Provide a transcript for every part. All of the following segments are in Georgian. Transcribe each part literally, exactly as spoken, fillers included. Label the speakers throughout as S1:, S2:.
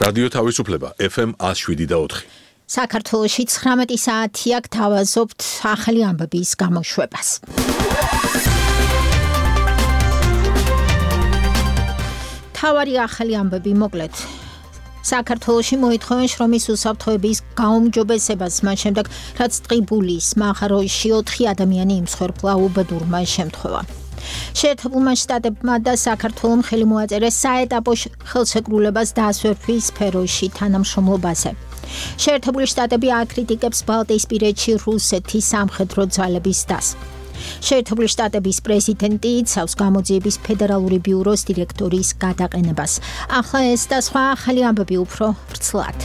S1: რადიო თავისუფლება F M one oh seven და four.
S2: საქართველოში ცხრამეტი საათია გთავაზობთ ახალი ამბების გამოშვებას. თავარი ახალი ამბები მოკლედ. საქართველოში მოითხოვენ შრომის უსაფრთხოების გაუმჯობესებას მას შემდეგ, რაც ტყიბულის მაღაროში ოთხი ადამიანი იმსხვერპლა უბედურმა შემთხვევამ. შეერთებულმა შტატებმა და საქართველომ ხელი მოაწერეს საეტაპო ხელშეკრულებას დასვერვის სფეროში თანამშრომლობაზე. შეერთებული შტატები აკრიტიკებს ბალტიისპირეთში რუსეთის სამხედრო ძალების დასს. შეერთებული შტატების პრეზიდენტი იცავს გამოძიების ფედერალური ბიუროს დირექტორის გადაყენებას. ახლა ეს და სხვა ახალი ამბები უფრო ვრცლად.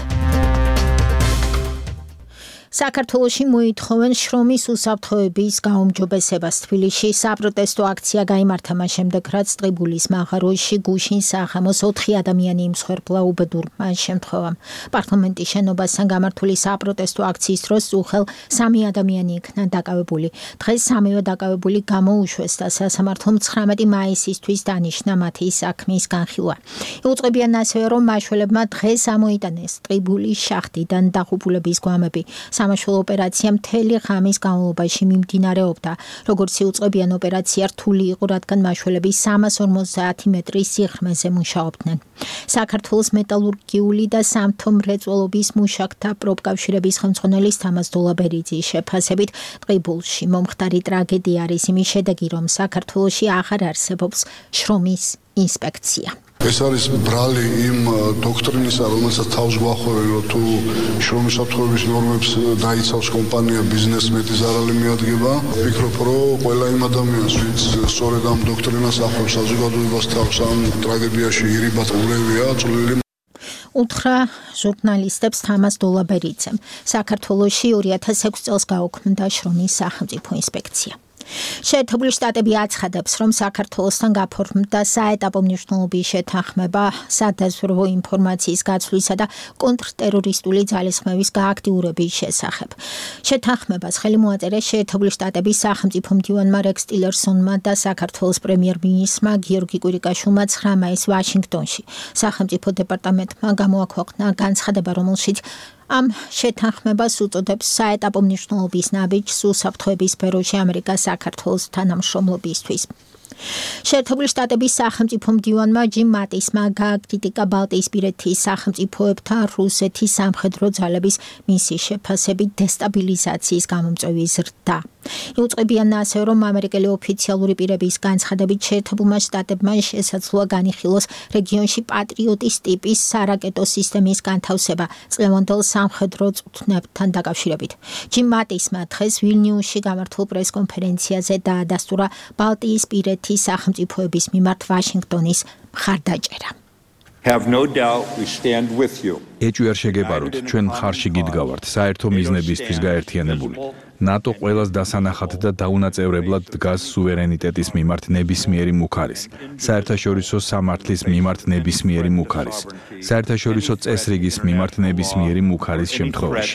S2: საქართველოში მოითხოვენ შრომის უსაფრთხოების გაუმჯობესებას. თბილისში საპროტესტო აქცია გაიმართა მას შემდეგ, რაც ტყიბულის მაღაროში გუშინ სახამოს ოთხი ადამიანი იმსხვერპლა უბედურმა შემთხვევამ. პარლამენტის შენობასთან გამართული საპროტესტო აქციის დროს უხელ სამი ადამიანი იქნა დაკავებული. დღეს სამივე დაკავებული გამოუშვეს და სასამართლომ ცხრამეტი მაისისთვის დანიშნა მათი საქმის განხილვა. იუწყებიან ასევე, რომ მაშველებმა დღეს ამოიტანეს ტყიბულის შახტიდან დაღუპულების გვამები. სამაშველო ოპერაცია მთელი ღამის განმავლობაში მიმდინარეობდა. როგორც იუწყებიან, ოპერაცია რთული იყო, რადგან მაშველები სამას ორმოცდაათი მეტრის სიღრმეზე მუშაობდნენ. საქართველოს მეტალურგიული და სამთო მრეწველობის მუშაკთა პროფკავშირების ხელმძღვანელის თამაზ დოლაბერიძის შეფასებით, ტყიბულში მომხდარი ტრაგედია არის იმის შედეგი, რომ საქართველოში აღარ არსებობს შრომის ინსპექცია.
S3: ეს არის ბრალი იმ დოქტრინისა, რომელსაც თავს გვახურე, რომ თუ შრომის საფრთხეების ნორმებს დაიცავს კომპანია, ბიზნესმენი ზარალი მიადგება. ვფიქრობ, რომ ყველა იმ ადამიანს, ვინც სწორედ ამ დოქტრინას ახლავს საზოგადოებას თავს ამ ტრაგედიაში ირიბად ულევია, წვლილი
S2: უთხრა ჟურნალისტებს თამაზ დოლაბერიძემ. საქართველოში ორი ათას ექვსი წელს გაუქმდა შრომის სახელმწიფო ინსპექცია. შეერთებული შტატები აცხადებს, რომ საქართველოსთან გაფორმდა საეტაპო მნიშვნელობის შეთანხმება სადაზვერვო ინფორმაციის გაცვლისა და კონტრტერორისტული ძალისხმევის გააქტიურების შესახებ. შეთანხმებას ხელი მოაწერეს შეერთებული შტატების სახელმწიფო მდივანმა რექს ტილერსონმა და საქართველოს პრემიერ-მინისტრმა გიორგი კვირიკაშვილმა ცხრა მაისს ვაშინგტონში. სახელმწიფო დეპარტამენტმა გამოაქვეყნა განცხადება, რომელშიც ამ შეთანხმებას უწოდებს საეტაპო მნიშვნელობის ნაბიჯს უსაფრთხოების სფეროში ამერიკას საქართველოს თანამშრომლობისთვის. შეერთებული შტატების სახელმწიფო მდივანმა ჯიმ მატისმა გააკრიტიკა ბალტიისპირეთის სახელმწიფოებთან რუსეთის სამხედრო ძალების მისის შეფასებით დესტაბილიზაციის გამომწვევი ზრდა. იუწყებიან ასევე, რომ ამერიკელი ოფიციალური პირების განცხადებით შეერთებულმა შტატებმა შესაძლოა განიხილოს რეგიონში პატრიოტის ტიპის სარაკეტო სისტემის განთავსება წლევანდელ სამხედრო წვრთნებთან დაკავშირებით. ჯიმ მატისმა დღეს ვილნიუსში გამართულ პრესკონფერენციაზე დაადასტურა ბალტიისპირეთის სახელმწიფოების მიმართ ვაშინგტონის მხარდაჭერა.
S4: Have no doubt we stand with you.
S5: ეჭვი არ შეგებაროთ, ჩვენ მხარში გიდგავართ, საერთო მიზნებისთვის გაერთიანებული. ნატო ყველას დასანახად და დაუნაწევრებლად დგას სუვერენიტეტის მიმართ ნებისმიერი მუქარის, საერთაშორისო სამართლის მიმართ ნებისმიერი მუქარის, საერთაშორისო წესრიგის მიმართ ნებისმიერი მუქარის შემთხვევაში.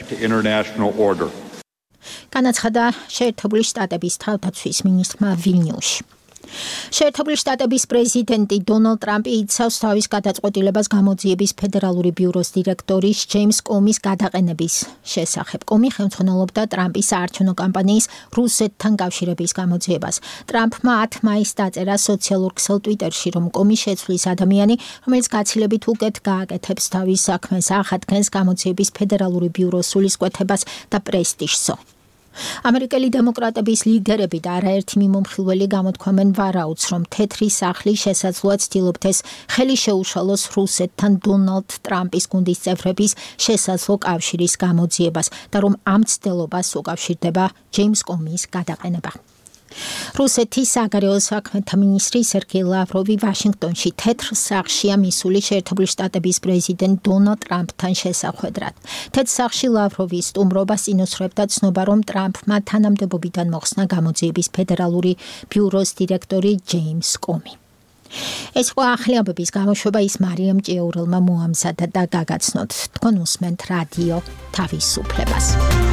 S2: განაცხადა შეერთებული შტატების თავდაცვის მინისტრმა ვილნიუსში. შეერთებული შტატების პრეზიდენტი დონალდ ტრამპი იცავს თავის გადაწყვეტილებას გამოძიების ფედერალური ბიუროს დირექტორის ჯეიმს კომის გადაყენების შესახებ. კომი ხელმძღვანელობდა ტრამპის საარჩევნო კამპანიის რუსეთთან კავშირების გამოძიებას. ტრამპმა ათი მაისს დაწერა სოციალურ ქსელ ტვიტერში, რომ კომი შეცვლის ადამიანი, რომელიც გაცილებით უკეთ გააკეთებს თავის საქმეს, ახადგენს გამოძიების ფედერალური ბიუროს სულისკვეთებას და პრესტიჟსო. ამერიკელი დემოკრატების ლიდერები და არაერთი მიმომხილველი გამოთქვამენ ვარაუდს, რომ თეთრი სახლი შესაძლოა ცდილობდეს ხელი შეუშალოს რუსეთთან დონალდ ტრამპის გუნდის წევრების შესაძლო კავშირის გამოძიებას და რომ ამ ცდილობას უკავშირდება ჯეიმს კომის გადაყენება. რუსეთის საგარეო საქმეთა მინისტრი სერგეი ლავროვი ვაშინგტონში თეთრ სახლშია მისული შეერთებული შტატების პრეზიდენტ დონალდ ტრამპთან შესახვედრად. თეთრ სახლში ლავროვი სტუმრობას ინოსრებდა ცნობა, რომ ტრამპმა თანამდებობიდან მოხსნა გამოძიების ფედერალური ბიუროს დირექტორი ჯეიმს კომი. ეს იყო ახალი ამბების გამოშვება, ის მარიამ ჭიაურელმა მოამზადა და გაგაცნოთ. თქვენ უსმენთ რადიო თავისუფლებას.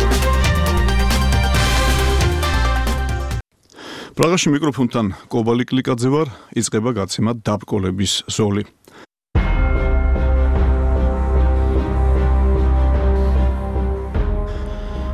S6: პრაღაში მიკროფონთან კობალი კლიკაძე ვარ, იწყება გაცემა დაბკოლების ზოლი.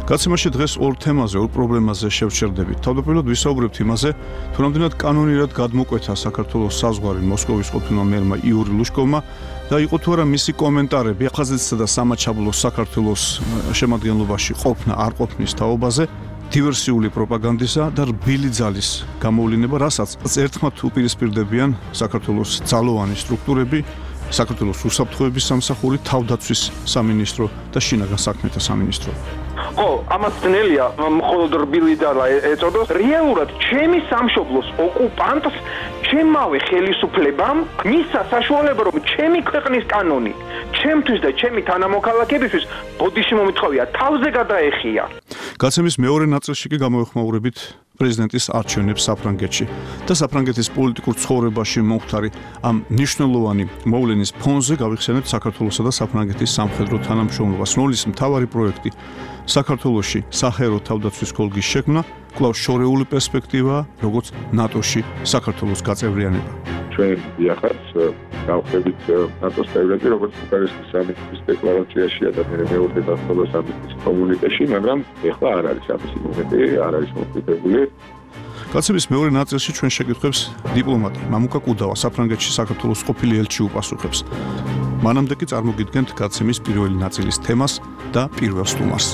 S6: გაცემაში დღეს ორ თემაზე, ორ პრობლემაზე შევჩერდებით. თავდაპირველად ვისაუბრებთ იმაზე, თუ რამდენად კანონიურად გადმოკვეთა საქართველოს საზღვარი მოსკოვის ყოფილმა მერმა იური ლუშკოვმა და იყო თუ არა მისი კომენტარები აფხაზეთისა და სამაჩაბლოს საქართველოს შემადგენლობაში ყოფნა არ ყოფნის თაობაზე, დივერსიული პროპაგანდისა და რბილი ძალის გამოვლინება, რასაც ერთხმად უპირისპირდებიან საქართველოს ძალოვანი სტრუქტურები, საქართველოს უსაფრთხოების სამსახური, თავდაცვის სამინისტრო და შინაგან საქმეთა სამინისტრო.
S7: ხო, ამას ძნელია მხოლოდ რბილი ძალა ეწოდოს. რეალურად ჩემი სამშობლოს ოკუპანტს ჩემავე ხელისუფლებამ მისცა საშუალება, რომ ჩემი ქვეყნის კანონი ჩემთვის და ჩემი თანამოქალაქეებისთვის ბოდიში მომითხოვია თავზე გადაეხია.
S6: გაცემის მეორე ნაწილში კი გამოვეხმაურებით პრეზიდენტის არჩევნებს საფრანგეთში და საფრანგეთის პოლიტიკურ ცხოვრებაში მომხდარი ამ მნიშვნელოვანი მოვლენის ფონზე გავიხსენებთ საქართველოსა და საფრანგეთის სამხედრო თანამშრომლობას. ნოლის მთავარი პროექტი საქართველოში საჰაერო თავდაცვის კოლგის შექმნა, კვლავ შორეული პერსპექტივა, როგორც ნატოში საქართველოს გაწევრიანება.
S8: ჩვენ იახაც გავხდებით ნატოს წევრები, როგორც ბუქარესტის სამიტის დეკლარაციაში და მეორე დასწავლო სამიტის კომუნიკეში, მაგრამ ეხლა არ არის ამისი მომენტი, არ არის მომხდარებული.
S6: გაცემის მეორე ნაწილში ჩვენ შეკითხვებს დიპლომატი მამუკა კუდავა საფრანგეთში საქართველოს ყოფილი ელჩი უპასუხებს. მანამდე კი წარმოგიდგენთ გაცემის პირველი ნაწილის თემას და პირველ სტუმარს.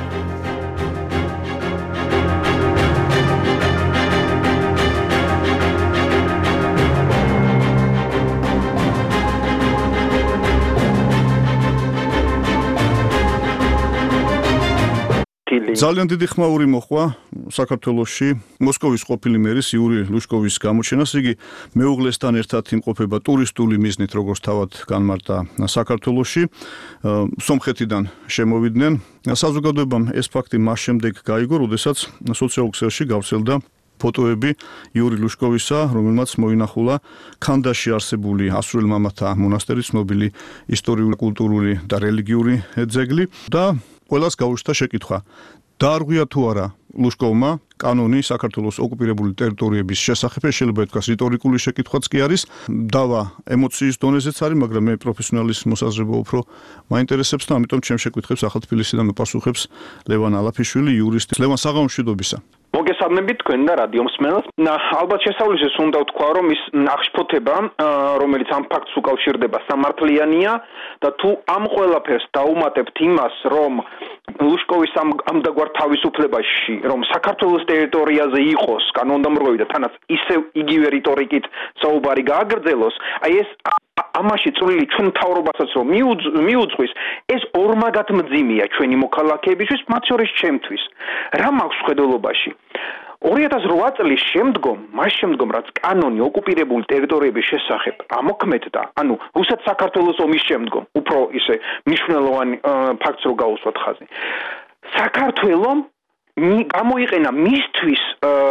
S6: ძალიან დიდი ხმაური მოხვა საქართველოში მოსკოვის ყოფილი მერის იური ლუშკოვის გამოჩენას. იგი მეუღლესთან ერთად იმყოფება ტურისტული მიზნით, როგორც თავად განმარტა საქართველოში. სომხეთიდან შემოვიდნენ. საზოგადოებამ ეს ფაქტი მას შემდეგ გაიგო, როდესაც სოციალურ ქსელში გავრცელდა ფოტოები იური ლუშკოვისა, რომელმაც მოინახულა ქანდაში არსებული ასურელ მამათა მონასტერი, ცნობილი ისტორიული, კულტურული და რელიგიური ძეგლი და ყველას გაუჩნდა შეკითხვა. დაარღვია თუ არა ლუშკოვმა კანონი საქართველოს ოკუპირებული ტერიტორიების შესახებ, შეიძლება ითქვას რიტორიკული შეკითხვაც კი არის. დავა ემოციის დონეზეც არის, მაგრამ მე პროფესიონალის მოსაზრება უფრო მაინტერესებს და ამიტომ ჩემ შეკითხვებს ახალ თბილისიდან უპასუხებს ლევან ალაფიშვილი, იურისტი. ლევან, საღამო მშვიდობისა.
S7: მოგესალმებით თქვენ და რადიო მსმენელს. ალბათ შესავლისას უნდა ვთქვა, რომ ის აღშფოთება, რომელიც ამ ფაქტს უკავშირდება, სამართლიანია და თუ ამ ყველაფერს დაუმატებთ იმას, რომ ლუშკოვის ამ ამდაგვარ თავისუფლებაში, რომ საქართველოს ტერიტორიაზე იყოს კანონდამრღვევი და თანაც ისევ იგივე რიტორიკით საუბარი გააგრძელოს, აი ეს ამაში წვლილი ჩვენ მთავრობასაც რომ მიუძღვის, ეს ორმაგად მძიმეა ჩვენი მოქალაქეებისთვის, მათ შორის ჩემთვის. რა მაქვს ხედელობაში? ორი ათას რვა წლის შემდგომ, მას შემდგომ, რაც კანონი ოკუპირებული ტერიტორიების შესახებ ამოქმედდა, ანუ რუსეთ საქართველოს ომის შემდგომ, უფრო ისე მნიშვნელოვანი ფაქტს რო გაუსვათ ხაზი. საქართველომ გამოიყენა მისთვის,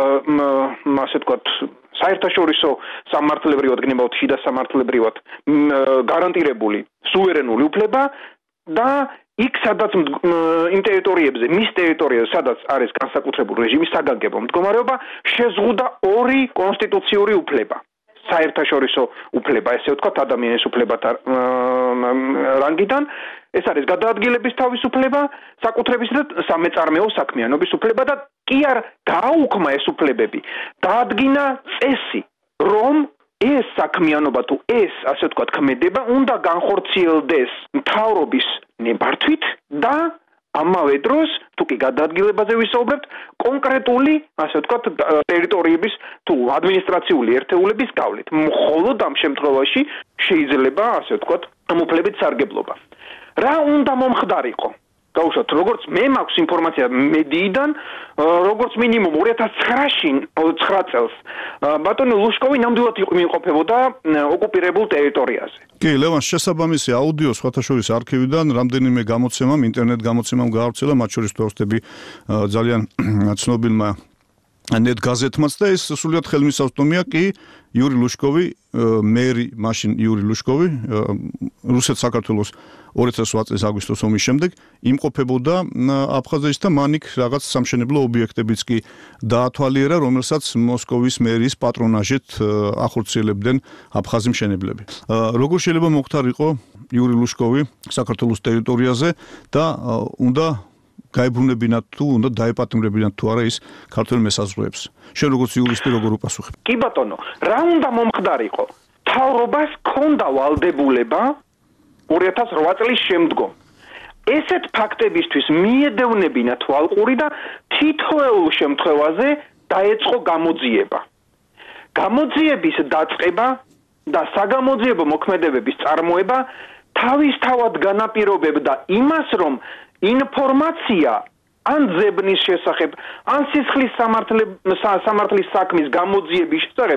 S7: ასე ვთქვათ, საერთაშორისო სამართლებრივად, გნებავთ შიდა სამართლებრივად გარანტირებული სუვერენული უფლება და იქ სადაც იმ ტერიტორიებზე, მის ტერიტორიაზე, სადაც არის განსაკუთრებული რეჟიმის საგანგებო მდგომარეობა, შეზღუდა ორი კონსტიტუციური უფლება. საერთაშორისო უფლება, ესე ვთქვათ, ადამიანის უფლებათა რანგიდან, ეს არის გადაადგილების თავისუფლება, საკუთრებისა და სამეწარმეო საქმიანობის უფლება და კი არ გააუქმა ეს უფლებები. დაადგინა წესი, რომ ეს საქმიანობა თუ ეს, ასე ვთქვათ, ქმედება უნდა განხორციელდეს მთავრობის ნებართვით და ამავე დროს, თუ კი გადაადგილებაზე ვისაუბრებთ, კონკრეტული, ასე ვთქვათ, ტერიტორიების თუ ადმინისტრაციული ერთეულების გავლით. მხოლოდ ამ შემთხვევაში შეიძლება, ასე ვთქვათ, ამ უფლებით სარგებლობა. რა უნდა მომხდარიყო? გაუშვათ, როგორც მე მაქვს ინფორმაცია მედიიდან, როგორც მინიმუმ ორი ათას ცხრა წელს ბატონი ლუშკოვი ნამდვილად იმყოფებოდა ოკუპირებულ ტერიტორიაზე.
S6: კი, ლევან, შესაბამისი აუდიო სხვათა შორის არქივიდან რამდენიმე გამოცემამ, ინტერნეტ გამოცემამ გაავრცელა, მათ შორის თორსტები ძალიან ცნობილმა ნეტ გაზეთმაც და ეს სულიად ხელმისაწვდომია კი იური ლუშკოვი, მერი მაშინ იური ლუშკოვი, რუსეთ საქართველოს ორი ათას რვა წლის აგვისტოს ომის შემდეგ იმყოფებოდა აფხაზეთში და მან იქ რაღაც სამშენებლო ობიექტებიც კი დაათვალიერა, რომელსაც მოსკოვის მერის პატრონაჟით ახორციელებდნენ აფხაზი მშენებლები. როგორ შეიძლება მოხდარიყო იური ლუშკოვი საქართველოს ტერიტორიაზე და უნდა გაებრუნებინათ თუ უნდა დაეპატიმრებინათ თუ არა ის ქართველ მესაზღვრეებს. შენ როგორც იურისტი როგორ უპასუხებ?
S7: კი ბატონო, რა უნდა მომხდარიყო? მთავრობას ჰქონდა ვალდებულება ორი ათას რვა წლის შემდგომ ესეთ ფაქტებისთვის მიედევნებინა თვალყური და თითოეულ შემთხვევაზე დაეწყო გამოძიება. გამოძიების დაწყება და საგამოძიებო მოქმედებების წარმოება თავისთავად განაპირობებდა იმას, რომ ინფორმაცია ან ძებნის შესახებ, ან სისხლის სამართლის საქმის გამოძიების შესახებ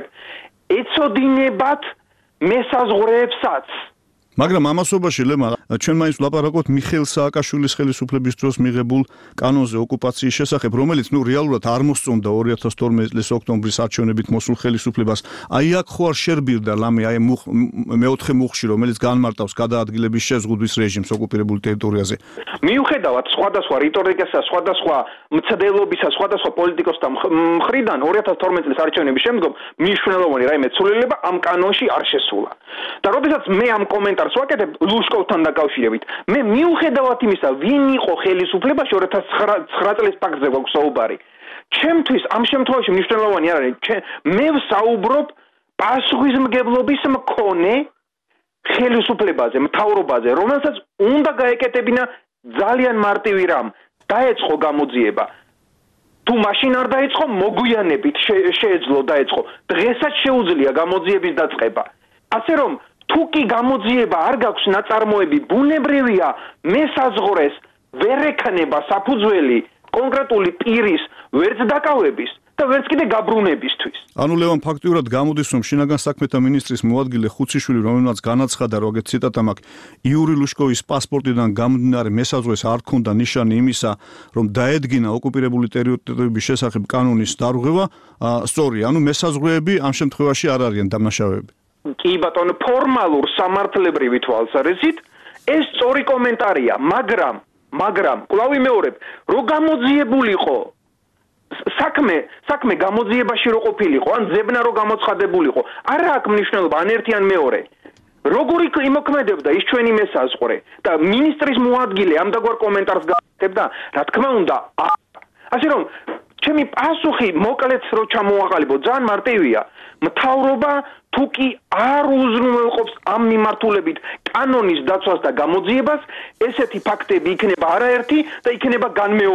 S7: ეცოდინებათ მესაზღვრეებსაც.
S6: მაგრამ ამასობაში ლემა ჩვენ მაინც ვლაპარაკობთ მიხეილ სააკაშვილის ხელისუფლების დროს მიღებულ კანონზე ოკუპაციის შესახებ, რომელიც ნუ რეალურად არ მოსწონდა ორი ათას თორმეტი წლის ოქტომბრის არჩევნებით მოსულ ხელისუფლებას. აი აქ ხო არ შერბირდა ლამი აი მეოთხე მუხში, რომელიც განმარტავს გადაადგილების შეზღუდვის რეჟიმს ოკუპირებულ ტერიტორიაზე.
S7: მიუხედავად სხვადასხვა რიტორიკასა, სხვადასხვა მცდელობისა, სხვადასხვა პოლიტიკოსთა მხრიდან ორი ათას თორმეტი წლის არჩევნების შემდგომ მნიშვნელოვანი რაიმე ცვლილება ამ კანონში არ შესულა. და როდესაც მე ამ კომენტარს ვაკეთებ ლუშკოვთან დაკავშირებით, მე მიუხედავად იმისა, ვინ იყო ხელისუფლებაში ორი ათას ცხრა წლის ფაქტზე გვაქვს საუბარი. ჩემთვის ამ შემთხვევაში მნიშვნელოვანი არ არის, მე ვსაუბრობ პასუხისმგებლობის მქონე ხელისუფლებაზე, მთავრობაზე, რომელსაც უნდა გაეკეთებინა ძალიან მარტივი რამ, დაეწყო გამოძიება. თუ მაშინ არ დაეწყო, მოგვიანებით შეეძლო დაეწყო. დღესაც შეუძლია გამოძიების დაწყება. ასე რომ თუ კი გამოძიება არ გაქვს ნაწარმოები, ბუნებრივია მესაზღვრეს ვერ ექნება საფუძველი კონკრეტული პირის ვერც დაკავების და ვერც კიდე გაბრუნებისთვის.
S6: ანუ ლევან ფაქტიურად გამოდის, რომ შინაგან საქმეთა მინისტრის მოადგილე ხუციშვილი, რომელმაც განაცხადა, რომ ეგეთ ციტატა მაქვს, იური ლუშკოვის პასპორტიდან გამომდინარე მესაზღვრეს არ ქონდა ნიშანი იმისა, რომ დაედგინა ოკუპირებული ტერიტორიების შესახებ კანონის დარღვევა, სწორია, ანუ მესაზღვრეები ამ შემთხვევაში არ არიან დამნაშავეები.
S7: კი ბატონო, ფორმალურ სამართლებრივი თვალსაზრისით ეს სწორი კომენტარია, მაგრამ მაგრამ კვლავ ვიმეორებ, რო გამოძიებულიყო საქმე, საქმე გამოძიებაში რო ყოფილიყო, ან ძებნა რო გამოცხადებულიყო, არა აქვს მნიშვნელობა ან ერთი ან მეორე. როგორი იმოქმედებდა ის ჩვენი მესაზღვრე და მინისტრის მოადგილე ამდაგვარ კომენტარს გააკეთებდა, რა თქმა უნდა, ასე რომ ჩემი პასუხი მოკლედ რო ჩამოაყალიბო, ძალიან მარტივია. მთავრობა თუ კი არ უზრუნველყოფს ამ მიმართულებით კანონის დაცვას და გამოძიებას, ესეთი ფაქტები იქნება არაერთი და იქნება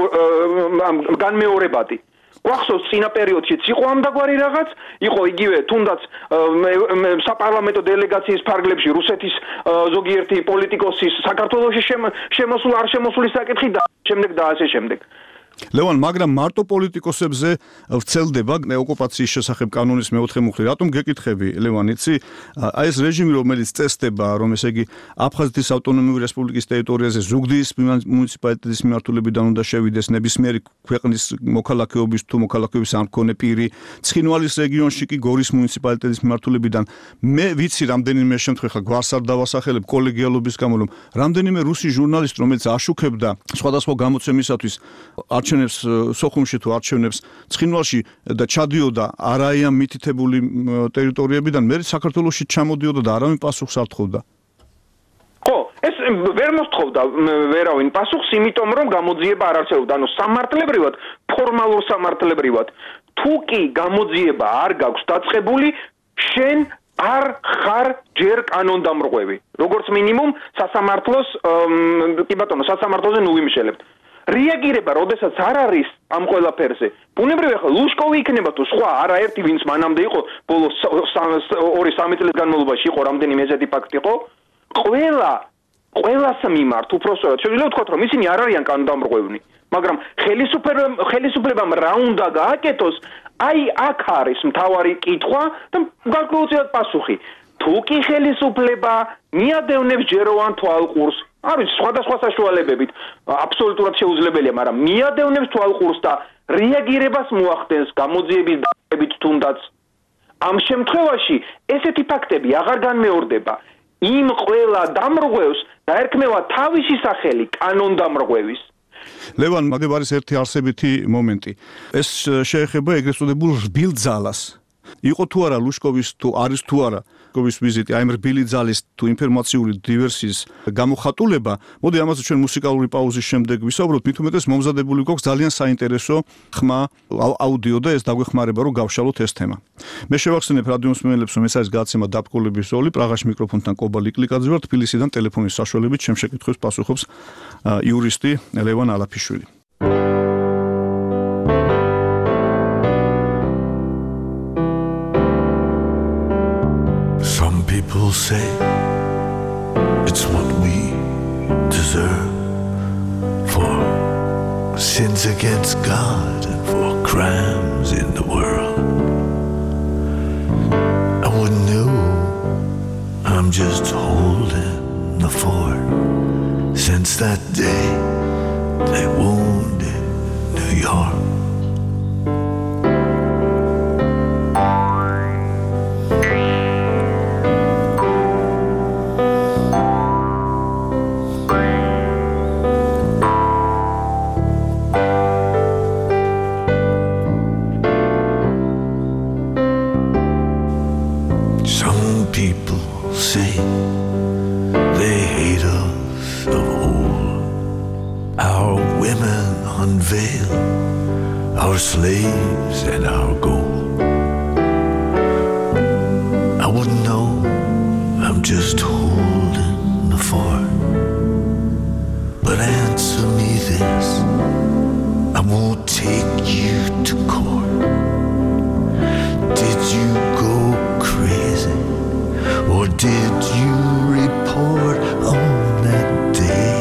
S7: განმეორებადი. გვახსოვს წინა პერიოდშიც იყო ამდაგვარი რაღაც, იყო იგივე თუნდაც საპარლამენტო დელეგაციის ფარგლებში რუსეთის ზოგიერთი პოლიტიკოსის საქართველოში შემოსულ არ შემოსულის საკითხი და შემდეგ და ასე შემდეგ.
S6: ლევან, მაგრამ მარტო პოლიტიკოსებზე ვრცელდება ოკუპაციის შესახებ კანონის მეოთხე მუხლი. რატომ გეკითხები, ლევან, იცი? აი ეს რეჟიმი, რომელიც წესდება, რომ ესე იგი აფხაზეთის ავტონომიური რესპუბლიკის ტერიტორიაზე ზუგდიდის მუნიციპალიტეტის მიმართულებიდან უნდა შევიდეს ნებისმიერი ქვეყნის მოქალაქეობის თუ მოქალაქეობის არ მქონე პირი, ცხინვალის რეგიონში კი გორის მუნიციპალიტეტის მიმართულებიდან. მე ვიცი რამდენიმე შემთხვევა გვარს არ დავასახელებ კოლეგიალობის გამო, რომ რამდენიმე რუსი ჟურნალისტი, რომელიც აშუქებდა სხვადასხვა გამოცემისათვის არჩევნებს სოხუმში თუ არჩევნებს ცხინვალში და ჩადიოდა არაიან მითითებული ტერიტორიებიდან, მე საქართველოში ჩამოდიოდა და არავინ პასუხს არ თხოვდა.
S7: ხო, ეს ვერ მოსთხოვდა ვერავინ პასუხს, იმიტომ რომ გამოძიება არ არსებობდა. ანუ სამართლებრივად, ფორმალურ სამართლებრივად, თუ კი გამოძიება არ გაქვს დაწყებული, შენ არ ხარ ჯერ კანონდამრღვევი. როგორც მინიმუმ სასამართლოს, კი ბატონო, სასამართლოზე ნუ ვიმშელებთ. რეაგირება, როდესაც არ არის ამ ყველაფერზე. ბუნებრივია, ხო, ლუშკოვი იქნება თუ სხვა, არაერთი ვინც მანამდე იყო, ბოლოს ორი სამი წლის განმავლობაში იყო რამდენიმე ესეთი ფაქტი იყო. ყველა ყველას მიმართ უпроსტოდ შეიძლება ვთქვათ, რომ ისინი არ არიან კანონდამრღვევნი, მაგრამ ხელისუფლებამ ხელისუფლებამ რა უნდა გააკეთოს, აი აქ არის მთავარი კითხვა და გარკვეულწილად პასუხი. თუ კი ხელისუფლება მიადევნებს ჯეროვან თვალყურს, არის სხვადასხვა საშუალებებით, აბსოლუტურად შეუძლებელია, მაგრამ მიადევნებს თვალყურს და რეაგირებას მოახდენს გამოძიების დაწყებით თუნდაც. ამ შემთხვევაში ესეთი ფაქტები აღარ განმეორდება. იმ ყველა დამრღვევს დაერქმევა თავისი სახელი კანონდამრღვევის.
S6: ლევან, მაგებ არის ერთი არსებითი მომენტი. ეს შეეხება ეგრეთ წოდებულ რბილ ძალას. იყო თუ არა ლუშკოვის თუ არის თუ არა ლუშკოვის ვიზიტი, აი რბილი ძალის თუ ინფორმაციული დივერსიის გამოხატულება, მოდი ამაზე ჩვენ მუსიკალური პაუზის შემდეგ ვისაუბროთ, მით უმეტეს მომზადებული გვაქვს ძალიან საინტერესო ხმა აუდიო და ეს დაგვეხმარება რომ გავშალოთ ეს თემა. მე შევახსენებ რადიო მსმენელებს რომ ეს არის გადაცემა დაბკოლების ზოლი, პრაღაში მიკროფონთან კობა ლიკლიკაძე ვარ, თბილისიდან ტელეფონის საშუალებით ჩემ შეკითხვებს პასუხობს იურისტი ლევან ალაფიშვილი.
S9: People say it's what we deserve for sins against God and for crimes in the world. I wouldn't know, I'm just holding the fort. Since that day they wounded New York. Our slaves and our gold. I wouldn't know, I'm just holding the fort. But answer me this, I won't take you to court. Did you go crazy, or did you report on that day?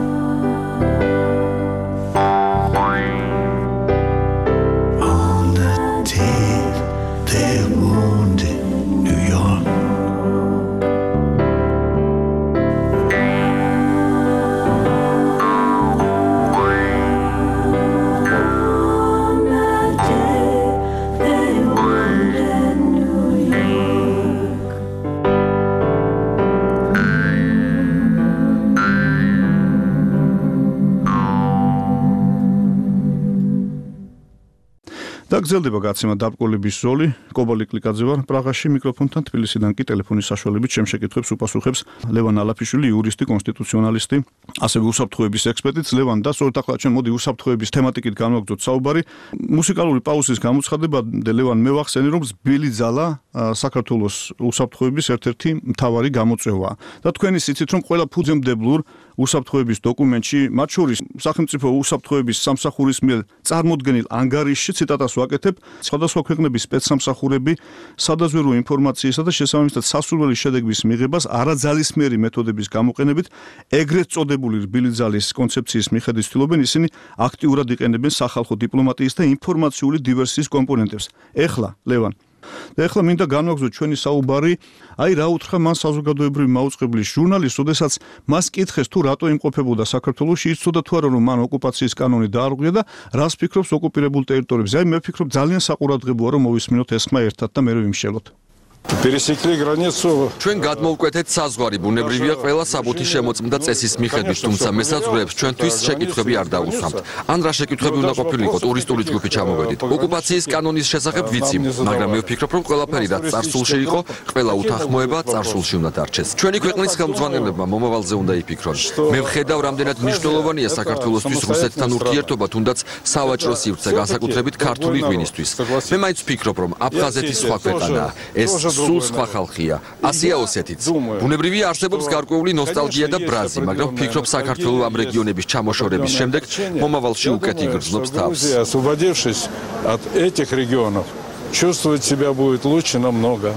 S9: და გრძელდება გაცემა დაბკოლების ზოლი, კობა ლიკლიკაძე ვარ პრაღაში მიკროფონთან, თბილისიდან კი ტელეფონის საშუალებით ჩემ შეკითხვებს უპასუხებს ლევან ალაფიშვილი, იურისტი, კონსტიტუციონალისტი, ასევე უსაფრთხოების ექსპერტიც. ლევან, და სწორედ ახლა ჩვენ მოდი უსაფრთხოების თემატიკით განვაგრძოთ საუბარი. მუსიკალური პაუზის გამოცხადებამდე ლევან მე ვახსენე რომ რბილი ძალა საქართველოს უსაფრთხოების ერთ-ერთი მთავარი გამოწვევაა. და თქვენი სიცით რომ ყველა ფუძემდებლურ უსაფრთხოების დოკუმენტში, მათ შორის სახელმწიფო უსაფრთხოების სამსახურის მიერ წარმოდგენილ ანგარიშში ციტატას ვაკეთებ, სხვადასხვა ქვეყნების სპეცსამსახურები სადაზვერვო ინფორმაციისა და შესაბამისად სასურველი შედეგების მიღებას არაძალისმიერი მეთოდების გამოყენებით ეგრეთ წოდებული რბილი ძალის კონცეფციის მიხედვით ცდილობენ ისინი აქტიურად იყენებენ სახალხო დიპლომატიის და ინფორმაციული დივერსიის კომპონენტებს. ეხლა, ლევან, და ეხლა მინდა განვაგრძოთ ჩვენი საუბარი, აი რა უთხრა მან საზოგადოებრივი მაუწყებლის ჟურნალისტს, როდესაც მას კითხეს თუ რატო იმყოფებოდა საქართველოში, იცოდა თუ არა რომ მან ოკუპაციის კანონი დაარღვია და რას ფიქრობს ოკუპირებულ ტერიტორიებზე. აი მე ვფიქრობ ძალიან საყურადღებოა რომ მოვისმინოთ ეს ხმა ერთად და მერე ვიმშელოთ.
S10: Пересекли границу.
S11: ჩვენ გადმოვკვეთეთ საზღვარი, ბუნებრივია ყველა საბუთის შემოწმდა წესის მიხედვით, თუმცა მესაზღვრეებს ჩვენთვის შეკითხვები არ დაუსვამთ. ან რა შეკითხვები უნდა ყოფილიყო ტურისტული ჯგუფი ჩამოვედით. ოკუპაციის კანონის შესახებ ვიცი, მაგრამ მე ვფიქრობ, რომ ყველაფერი რაც წარსულში იყო, ყველა უთანხმოება წარსულში უნდა დარჩეს. ჩვენი ქვეყნის ხელმძღვანელებმა მომავალზე უნდა იფიქრონ. მე ვხედავ, რამდენად მნიშვნელოვანია საქართველოსთვის რუსეთთან ურთიერთობა, თუნდაც სავაჭრო სივრცე, განსაკუთრებით ქართული ღვინისთვის. მე მაინც ვფიქრობ, რომ აფხაზეთი სხვა ქვეყანაა. ეს სულ სხვა ხალხია. ასია ოსეთიც. ბუნებრივია არსებობს გარკვეული ნოსტალგია და ბრაზი, მაგრამ ვფიქრობ საქართველოს ამ რეგიონების ჩამოშორების შემდეგ მომავალში უკეთ იგრძნობს თავს.
S10: Освободившись от этих регионов, чувствовать себя будет лучше намного.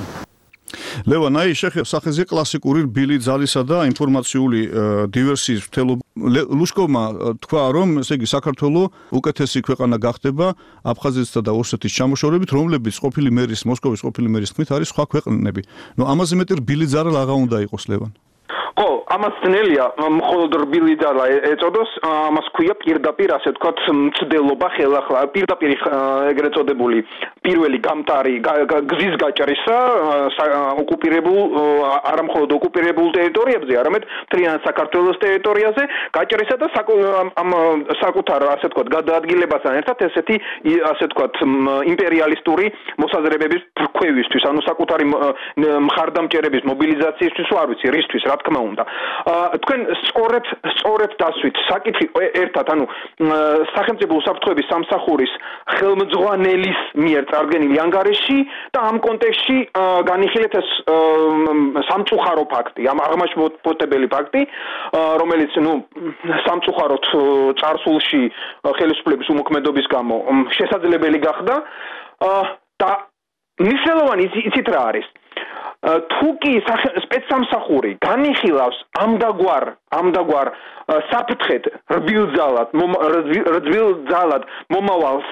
S6: ლევან, აი სახეზე კლასიკური რბილი ძალისა და ინფორმაციული დივერსიის მთელობა. ლუშკოვმა თქვა, რომ ესე იგი საქართველოს უკეთესი ქვეყანა გახდება აფხაზეთსა და ოსეთის ჩამოშორებით, რომლებიც ყოფილი მერის, მოსკოვის ყოფილი მერის თქმით არის სხვა ქვეყნები. ნუ ამაზე მეტი რბილი ძალა აღა უნდა იყოს, ლევან.
S7: ხო, ამას ძნელია მხოლოდ რბილი ძალა ეწოდოს, ამას ქვია პირდაპირ, ასე ვთქვათ, მცდელობა ხელახლა, პირდაპირ ეგრეთ წოდებული პირველი გამტარი გზის გაჭრისა ოკუპირებულ არა მხოლოდ ოკუპირებულ ტერიტორიებზე, არამედ მთლიან საქართველოს ტერიტორიაზე გაჭრისა და ამ საკუთარ, ასე ვთქვათ, გადაადგილებასთან ერთად ესეთი, ასე ვთქვათ, იმპერიალისტური მოსაზრებების რქვევისთვის, ანუ საკუთარი მხარდამჭერების მობილიზაციისთვის, არ ვიცი, რისთვის, რა თქმა უნდა. თქვენ სწორედ სწორედ დასვით საკითხი ერთად, ანუ სახელმწიფო უსაფრთხოების სამსახურის ხელმძღვანელის მიერ წარდგენილი ანგარიში და ამ კონტექსტში განიხილეთ ეს სამწუხარო ფაქტი, ამ აღმაშფოთებელი ფაქტი, რომელიც, ну, სამწუხაროდ წარსულში ხელისუფლების უმოქმედობის გამო შესაძლებელი გახდა და მნიშვნელოვანი იცით რა არის? თუ კი სპეცსამსახური განიხილავს ამდაგვარ ამდაგვარ საფრთხედ რბილძალად რბილძალად მომავალს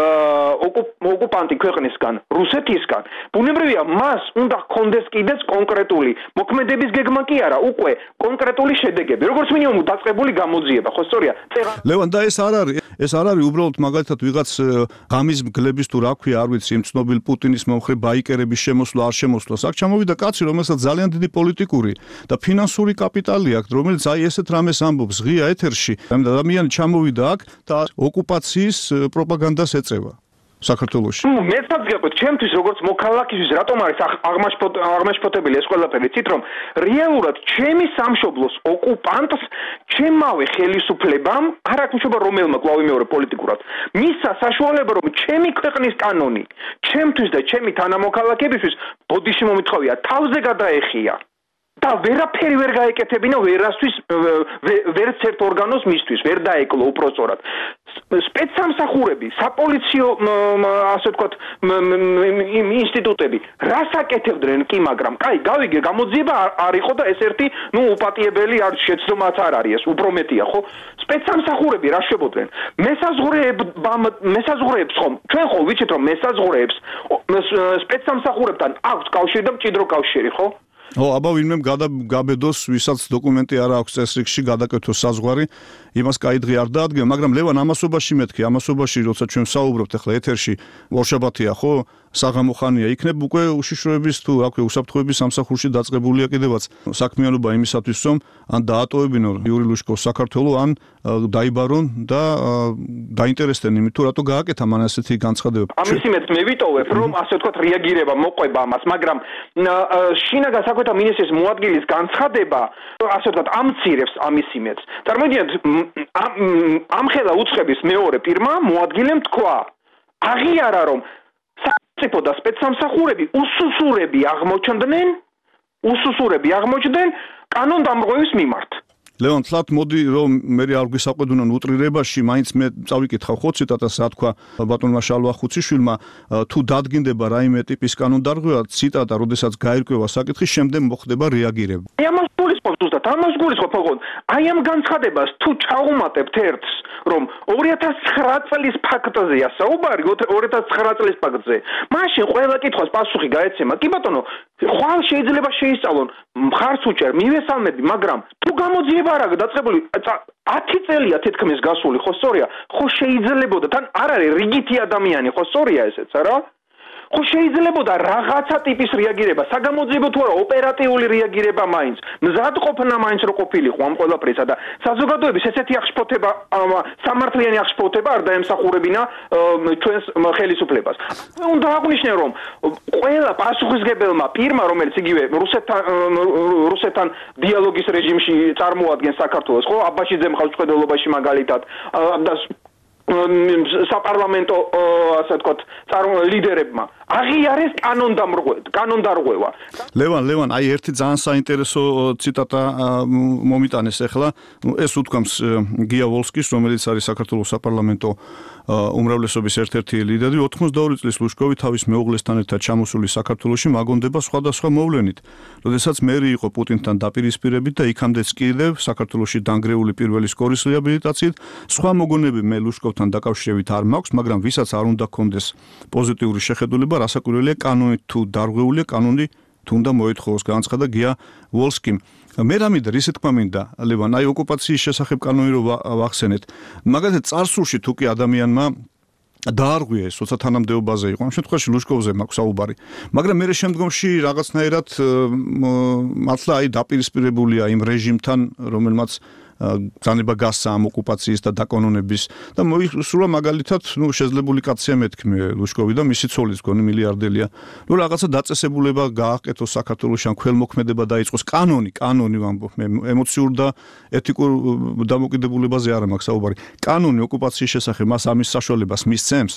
S7: ოკუპანტი ქვეყნისგან რუსეთისგან ბუნებრივია მას უნდა ჰქონდეს კიდეც კონკრეტული მოქმედების გეგმა კი არა უკვე კონკრეტული შედეგები როგორც მინიმუმ დაწყებული გამოძიება ხო სწორია
S6: ლევან და ეს არ არის ეს არ არის უბრალოდ მაგალითად ვიღაც ღამის მგლების თუ რა ქვია არ ვიცი იმ ცნობილ პუტინის მომხრე ბაიკერების შემოსვლა არ შემოსვლა აქ ჩამოვიდა კაცი რომელსაც ძალიან დიდი პოლიტიკური და ფინანსური კაპიტალი აქვს რომელიც აი ესეთ რამეს ამბობს ღია ეთერში ადამიანი ჩამოვიდა აქ და ოკუპაციის პროპაგანდას ეწევა საქართველოში.
S7: ნუ მეცაც გეტყვით, ჩემთვის როგორც მოქალაქისთვის რატომ არის აღმაშფოთებელი ეს ყველაფერი, ცით რომ რეალურად ჩემი სამშობლოს ოკუპანტს ჩემავე ხელისუფლებამ არ აქვს მშობა რომელმა კლავი მეორე პოლიტიკურად. მისცა საშუალება რომ ჩემი ქვეყნის კანონი, ჩემთვის და ჩემი თანამოქალაქეებისთვის ბოდიში მომითხოვია, თავზე გადაეხია. და ვერაფერი ვერ გაეკეთებინა ვერასთვის ვერც ერთ ორგანოს მისთვის ვერ დაეკლო უпростоრად სპეცსამსახურები საპოლიციო ასე ვთქვათ ინსტიტუტები რას აკეთებდნენ კი მაგრამ კაი გავიგე გამოძიება არ იყო და ეს ერთი ნუ უპატიებელი არ შეცდომაც არ არის ეს უფრო მეტია ხო სპეცსამსახურები რა შვებოდნენ მესაზღვრეებამ მესაზღვრეებს ხომ ჩვენ ხო ვიცით რომ მესაზღვრეებს სპეცსამსახურებთან აქვს კავშირი და მჭიდრო კავშირი ხო
S6: ო აბა ვინმე გაბედოს ვისაც დოკუმენტი არ აქვს წესრიგში გადაკეთოს საზღვარი იმას კაი დღე არ დაადგება მაგრამ ლევან ამასობაში მეთქი ამასობაში როცა ჩვენ საუბრობთ ახლა ეთერში ორშაბათია ხო საღამო ხანია იქნებ უკვე უშიშროების თუ რა ქვია უსაფრთხოების სამსახურში დაწყებულია კიდევაც საქმიანობა იმისათვის რომ ან დაატოვებინონ იური ლუშკოს საქართველოს ან დაიბარონ და დაინტერესდნენ იმით თუ რატო გააკეთა მან ასეთი განცხადება
S7: ამის იმედს მე ვიტოვებ რომ ასე ვთქვათ რეაგირება მოყვება ამას მაგრამ შინაგან საქმეთა მინისტრის მოადგილის განცხადება ასე ვთქვათ ამცირებს ამის იმედს წარმოიდგინეთ ამხელა უცხების მეორე პირმა მოადგილემ თქვა აღიარა რომ სახელმწიფო და სპეცსამსახურები უსუსურები აღმოჩნდნენ უსუსურები აღმოჩნდნენ კანონდამრღვევის მიმართ
S6: ლევან თლათ მოდი რომ მე არ გვისაყვედუნონ უტრირებაში მაინც მე წავიკითხავ ხო ციტატას რა თქვა ბატონმა შალვა ხუციშვილმა თუ დადგინდება რაიმე ტიპის კანონდარღვევა ციტატა როდესაც გაირკვევა საკითხი შემდეგ მოხდება რეაგირება
S7: აი ამას გულისხმობ ზუსტად ამას გულისხმობ ოღონდ აი ამ განცხადებას თუ ჩაუმატებთ ერთს რომ ორი ათას ცხრა წლის ფაქტზეა საუბარი ორი ათას ცხრა წლის ფაქტზე მაშინ ყველა კითხვას პასუხი გაეცემა კი ბატონო ხვალ შეიძლება შეისწავლონ მხარს უჭერ მივესალმები მაგრამ თუ გამოძიება არა დაწყებული ათი წელია თითქმის გასული ხო სწორია ხო შეიძლებოდა თან არ არის რიგითი ადამიანი ხო სწორია ესეც არა ხო შეიძლებოდა რაღაცა ტიპის რეაგირება საგამოძიებო თუ არა ოპერატიული რეაგირება მაინც მზად ყოფნა მაინც რო ყოფილიყო ამ ყველაფრისა და საზოგადოების ესეთი აღშფოთება სამართლიანი აღშფოთება არ დაემსახურებინა ჩვენს ხელისუფლებას უნდა აღვნიშნე რომ ყველა პასუხისგებელმა პირმა რომელიც იგივე რუსეთთან რუსეთთან დიალოგის რეჟიმში წარმოადგენს საქართველოს ხო აბაშიძე მხარდაჭერაში მაგალითად და საპარლამენტო ასე ვთქვათ ლიდერებმა აღიარეს კანონდამრღვევა კანონდარღვევა
S6: ლევან ლევან აი ერთი ძალიან საინტერესო ციტატა მომიტანეს ახლა ეს უთქვამს გია ვოლსკის რომელიც არის საქართველოს საპარლამენტო უმრავლესობის ერთ-ერთი ლიდერი ოთხმოცდაორი წლის ლუშკოვი თავის მეუღლესთან ერთად ჩამოსული საქართველოში მაგონდება სხვადასხვა მოვლენით როდესაც მერი იყო პუტინთან დაპირისპირებით და იქამდეც კიდევ საქართველოში დანგრეული პირველი სკორის რეაბილიტაციით სხვა მოგონებები მე ლუშკოვთან დაკავშირებით არ მაქვს მაგრამ ვისაც არ უნდა გქონდეს პოზიტიური შეხედულება რასაკვირველია კანონით თუ დარღვეულია კანონი
S9: თუნდა მოეთხოვოს განცხადა გია ვოლსკიმ. მე რამე და რისეთ თქმა მინდა ლევან, აი ოკუპაციის შესახებ კანონი რო ვახსენეთ. მაგალითად წარსულში თუ კი ადამიანმა დაარღვია ეს როცა თანამდებობაზე იყო. ამ შემთხვევაში ლუშკოვზე მაქვს საუბარი. მაგრამ მე შემდგომში რაღაცნაირად მართლა აი დაპირისპირებულია იმ რეჟიმთან, რომელმაც ძალება გასცა ამ ოკუპაციის და დაკანონების და მოისურვა მაგალითად, ნუ შესძლებული კაცია მეთქმე ლუშკოვი და მისი ცოლის გონი მილიარდელია. ნუ რაღაცა დაწესებულება გააკეთოს საქართველოში, ან ქველმოქმედება დაიწყოს. კანონი, კანონი ვამბობ, მე ემოციურ და ეთიკურ დამოკიდებულებაზე არ მაქვს საუბარი. კანონი ოკუპაციის შესახებ მას ამის საშუალებას მისცემს?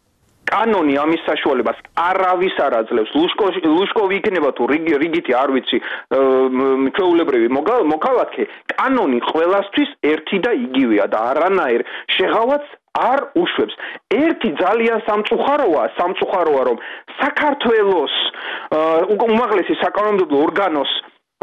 S7: კანონი ამის საშუალებას არავის არ აძლევს. ლუშკოვი იქნება თუ რიგითი არ ვიცი ჩვეულებრივი მოქალაქე, კანონი ყველასთვის ერთი და იგივეა და არანაირ შეღავაც არ უშვებს. ერთი ძალიან სამწუხაროა, სამწუხაროა რომ საქართველოს უმაღლესი საკანონმდებლო ორგანოს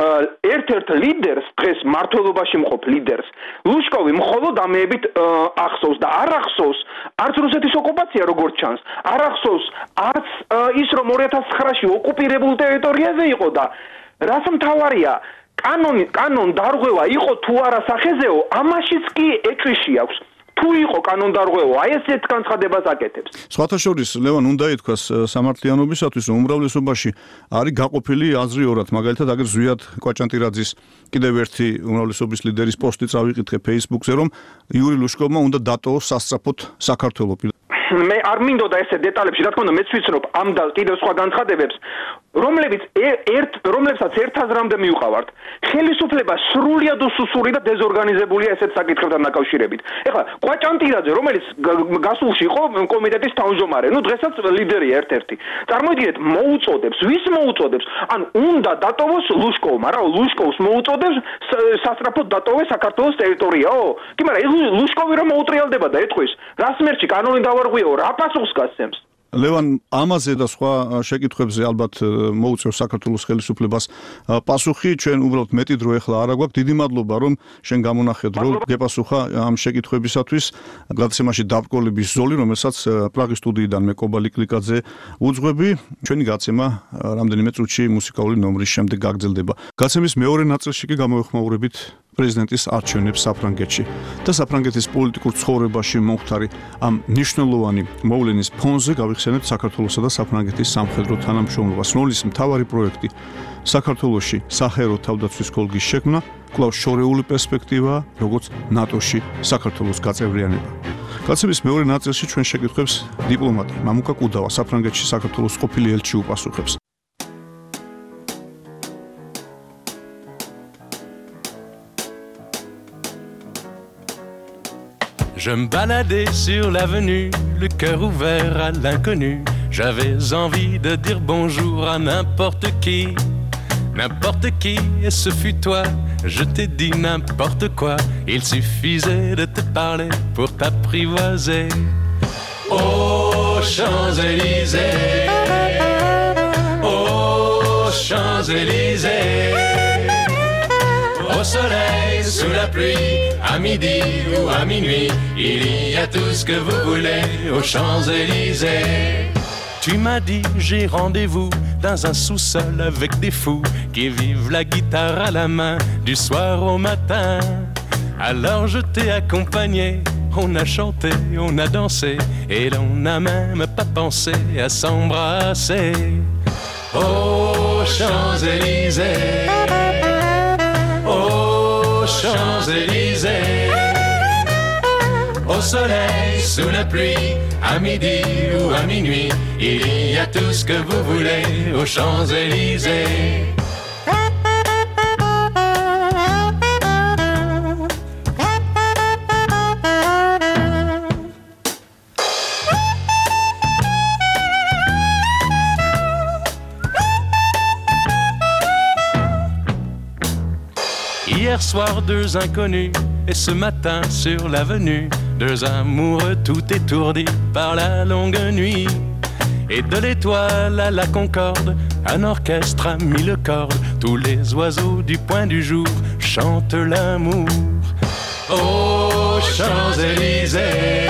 S7: ერთ-ერთ ლიდერს, დღეს მმართველობაში მყოფ ლიდერს, ლუშკოვი მხოლოდ ამეებით ახსოვს და არ ახსოვს არც რუსეთის ოკუპაცია როგორც ჩანს, არ ახსოვს არც ის რომ ორი ათას ცხრაში ოკუპირებულ ტერიტორიაზე იყო და რას მთავარია კანონი კანონ დარღვევა იყო თუ არა სახეზეო, ამაშიც კი ეჭვიში აქვს. თუ იყო კანონდარღვევა, აი ესეთ განცხადებას აკეთებს.
S9: სხვათა შორის, ლევან, უნდა ითქვას სამართლიანობისათვის, რომ უმრავლესობაში არის გაყოფილი აზრი ორად. მაგალითად, აგერ ზვიად კვაჭანტირაძის კიდევ ერთი უმრავლესობის ლიდერის პოსტი წავიკითხე Facebook-ზე, რომ იური ლუშკოვმა უნდა დატოვოს სასწრაფოდ საქართველო.
S7: მე არ მინდოდა ესე დეტალებში, რა თქმა უნდა, მეც ვიცნობ ამ და კიდევ სხვა განცხადებებს, რომლებიც ერთ რომლებსაც ერთ აზრამდე მივყავართ. ხელისუფლება სრულიად უსუსური და დეზორგანიზებულია ესეთ საკითხებთან დაკავშირებით. ეხლა კვაჭანტირაძე, რომელიც გასულში იყო კომიტეტის თავმჯდომარე, ნუ დღესაც ლიდერია ერთ-ერთი. წარმოიდგინეთ, მოუწოდებს, ვის მოუწოდებს? ან უნდა დატოვოს ლუშკოვმა, რა, ლუშკოვს მოუწოდებს სასწრაფოდ დატოვოს საქართველოს ტერიტორიაო? კი, მაგრამ ლუშკოვი რომ მოუტრიალდება და ეთქვის, რა სმერჩი კანონი დავარღვიაო, რა პასუხს გასცემს?
S9: ლევან, ამაზე და სხვა შეკითხვებზე ალბათ მოუწევს საქართველოს ხელისუფლებას პასუხი. ჩვენ უბრალოდ მეტი დრო ეხლა არ აგვაქვს. დიდი მადლობა, რომ შენ გამონახე დრო გეპასუხა ამ შეკითხვებისათვის. გადაცემაში დაბრკოლების ზოლი, რომელსაც პრაღის სტუდიიდან მე კობალი კლიკაძე უძღვები. ჩვენი გაცემა რამდენიმე წუთში მუსიკალური ნომრის შემდეგ გაგრძელდება. გაცემის მეორე ნაწილში კი გამოვეხმაურებით პრეზიდენტის არჩევნებს საფრანგეთში და საფრანგეთის პოლიტიკურ ცხოვრებაში მომხდარი ამ მნიშვნელოვანი მოვლენის ფონზე გავიხსენებთ საქართველოსა და საფრანგეთის სამხედრო თანამშრომლობას. სნოლის მთავარი პროექტი საქართველოში საჰაერო თავდაცვის კოლგის შექმნა, კვლავ შორეული პერსპექტივაა, როგორც ნატოში საქართველოს გაწევრიანება. გაცემის მეორე ნაწილში ჩვენ შეკითხვებს დიპლომატი მამუკა კუდავა საფრანგეთში საქართველოს ყოფილი ელჩი უპასუხებს.
S12: Je me baladais sur l'avenue, le cœur ouvert à l'inconnu. J'avais envie de dire bonjour à n'importe qui, n'importe qui, et ce fut toi. Je t'ai dit n'importe quoi, il suffisait de te parler pour t'apprivoiser. Aux Champs-Élysées, aux Champs-Élysées, au soleil, sous la pluie, à midi ou à minuit, il y a tout ce que vous voulez aux Champs-Élysées. Tu m'as dit j'ai rendez-vous dans un sous-sol avec des fous qui vivent la guitare à la main du soir au matin. Alors je t'ai accompagné, on a chanté, on a dansé et l'on n'a même pas pensé à s'embrasser. Aux Champs-Élysées, aux Champs-Élysées, au soleil, sous la pluie, à midi ou à minuit, il y a tout ce que vous voulez aux Champs-Élysées. Hier soir, deux inconnus, et ce matin sur l'avenue, deux amoureux tout étourdis par la longue nuit. Et de l'étoile à la concorde, un orchestre a mis le corde. Tous les oiseaux du point du jour chantent l'amour. Aux Champs-Élysées,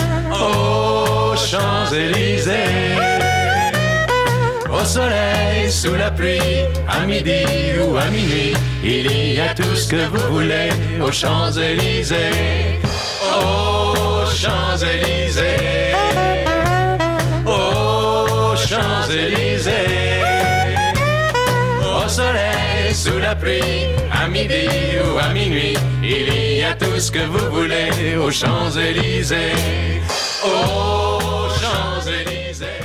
S12: aux Champs-Élysées, au soleil, sous la pluie, à midi ou à minuit, il y a tout ce que vous voulez aux Champs-Élysées. Aux Champs-Élysées. Aux Champs-Élysées. Au soleil, sous la pluie, à midi ou à minuit, il y a tout ce que vous voulez aux Champs-Élysées. Aux Champs-Élysées.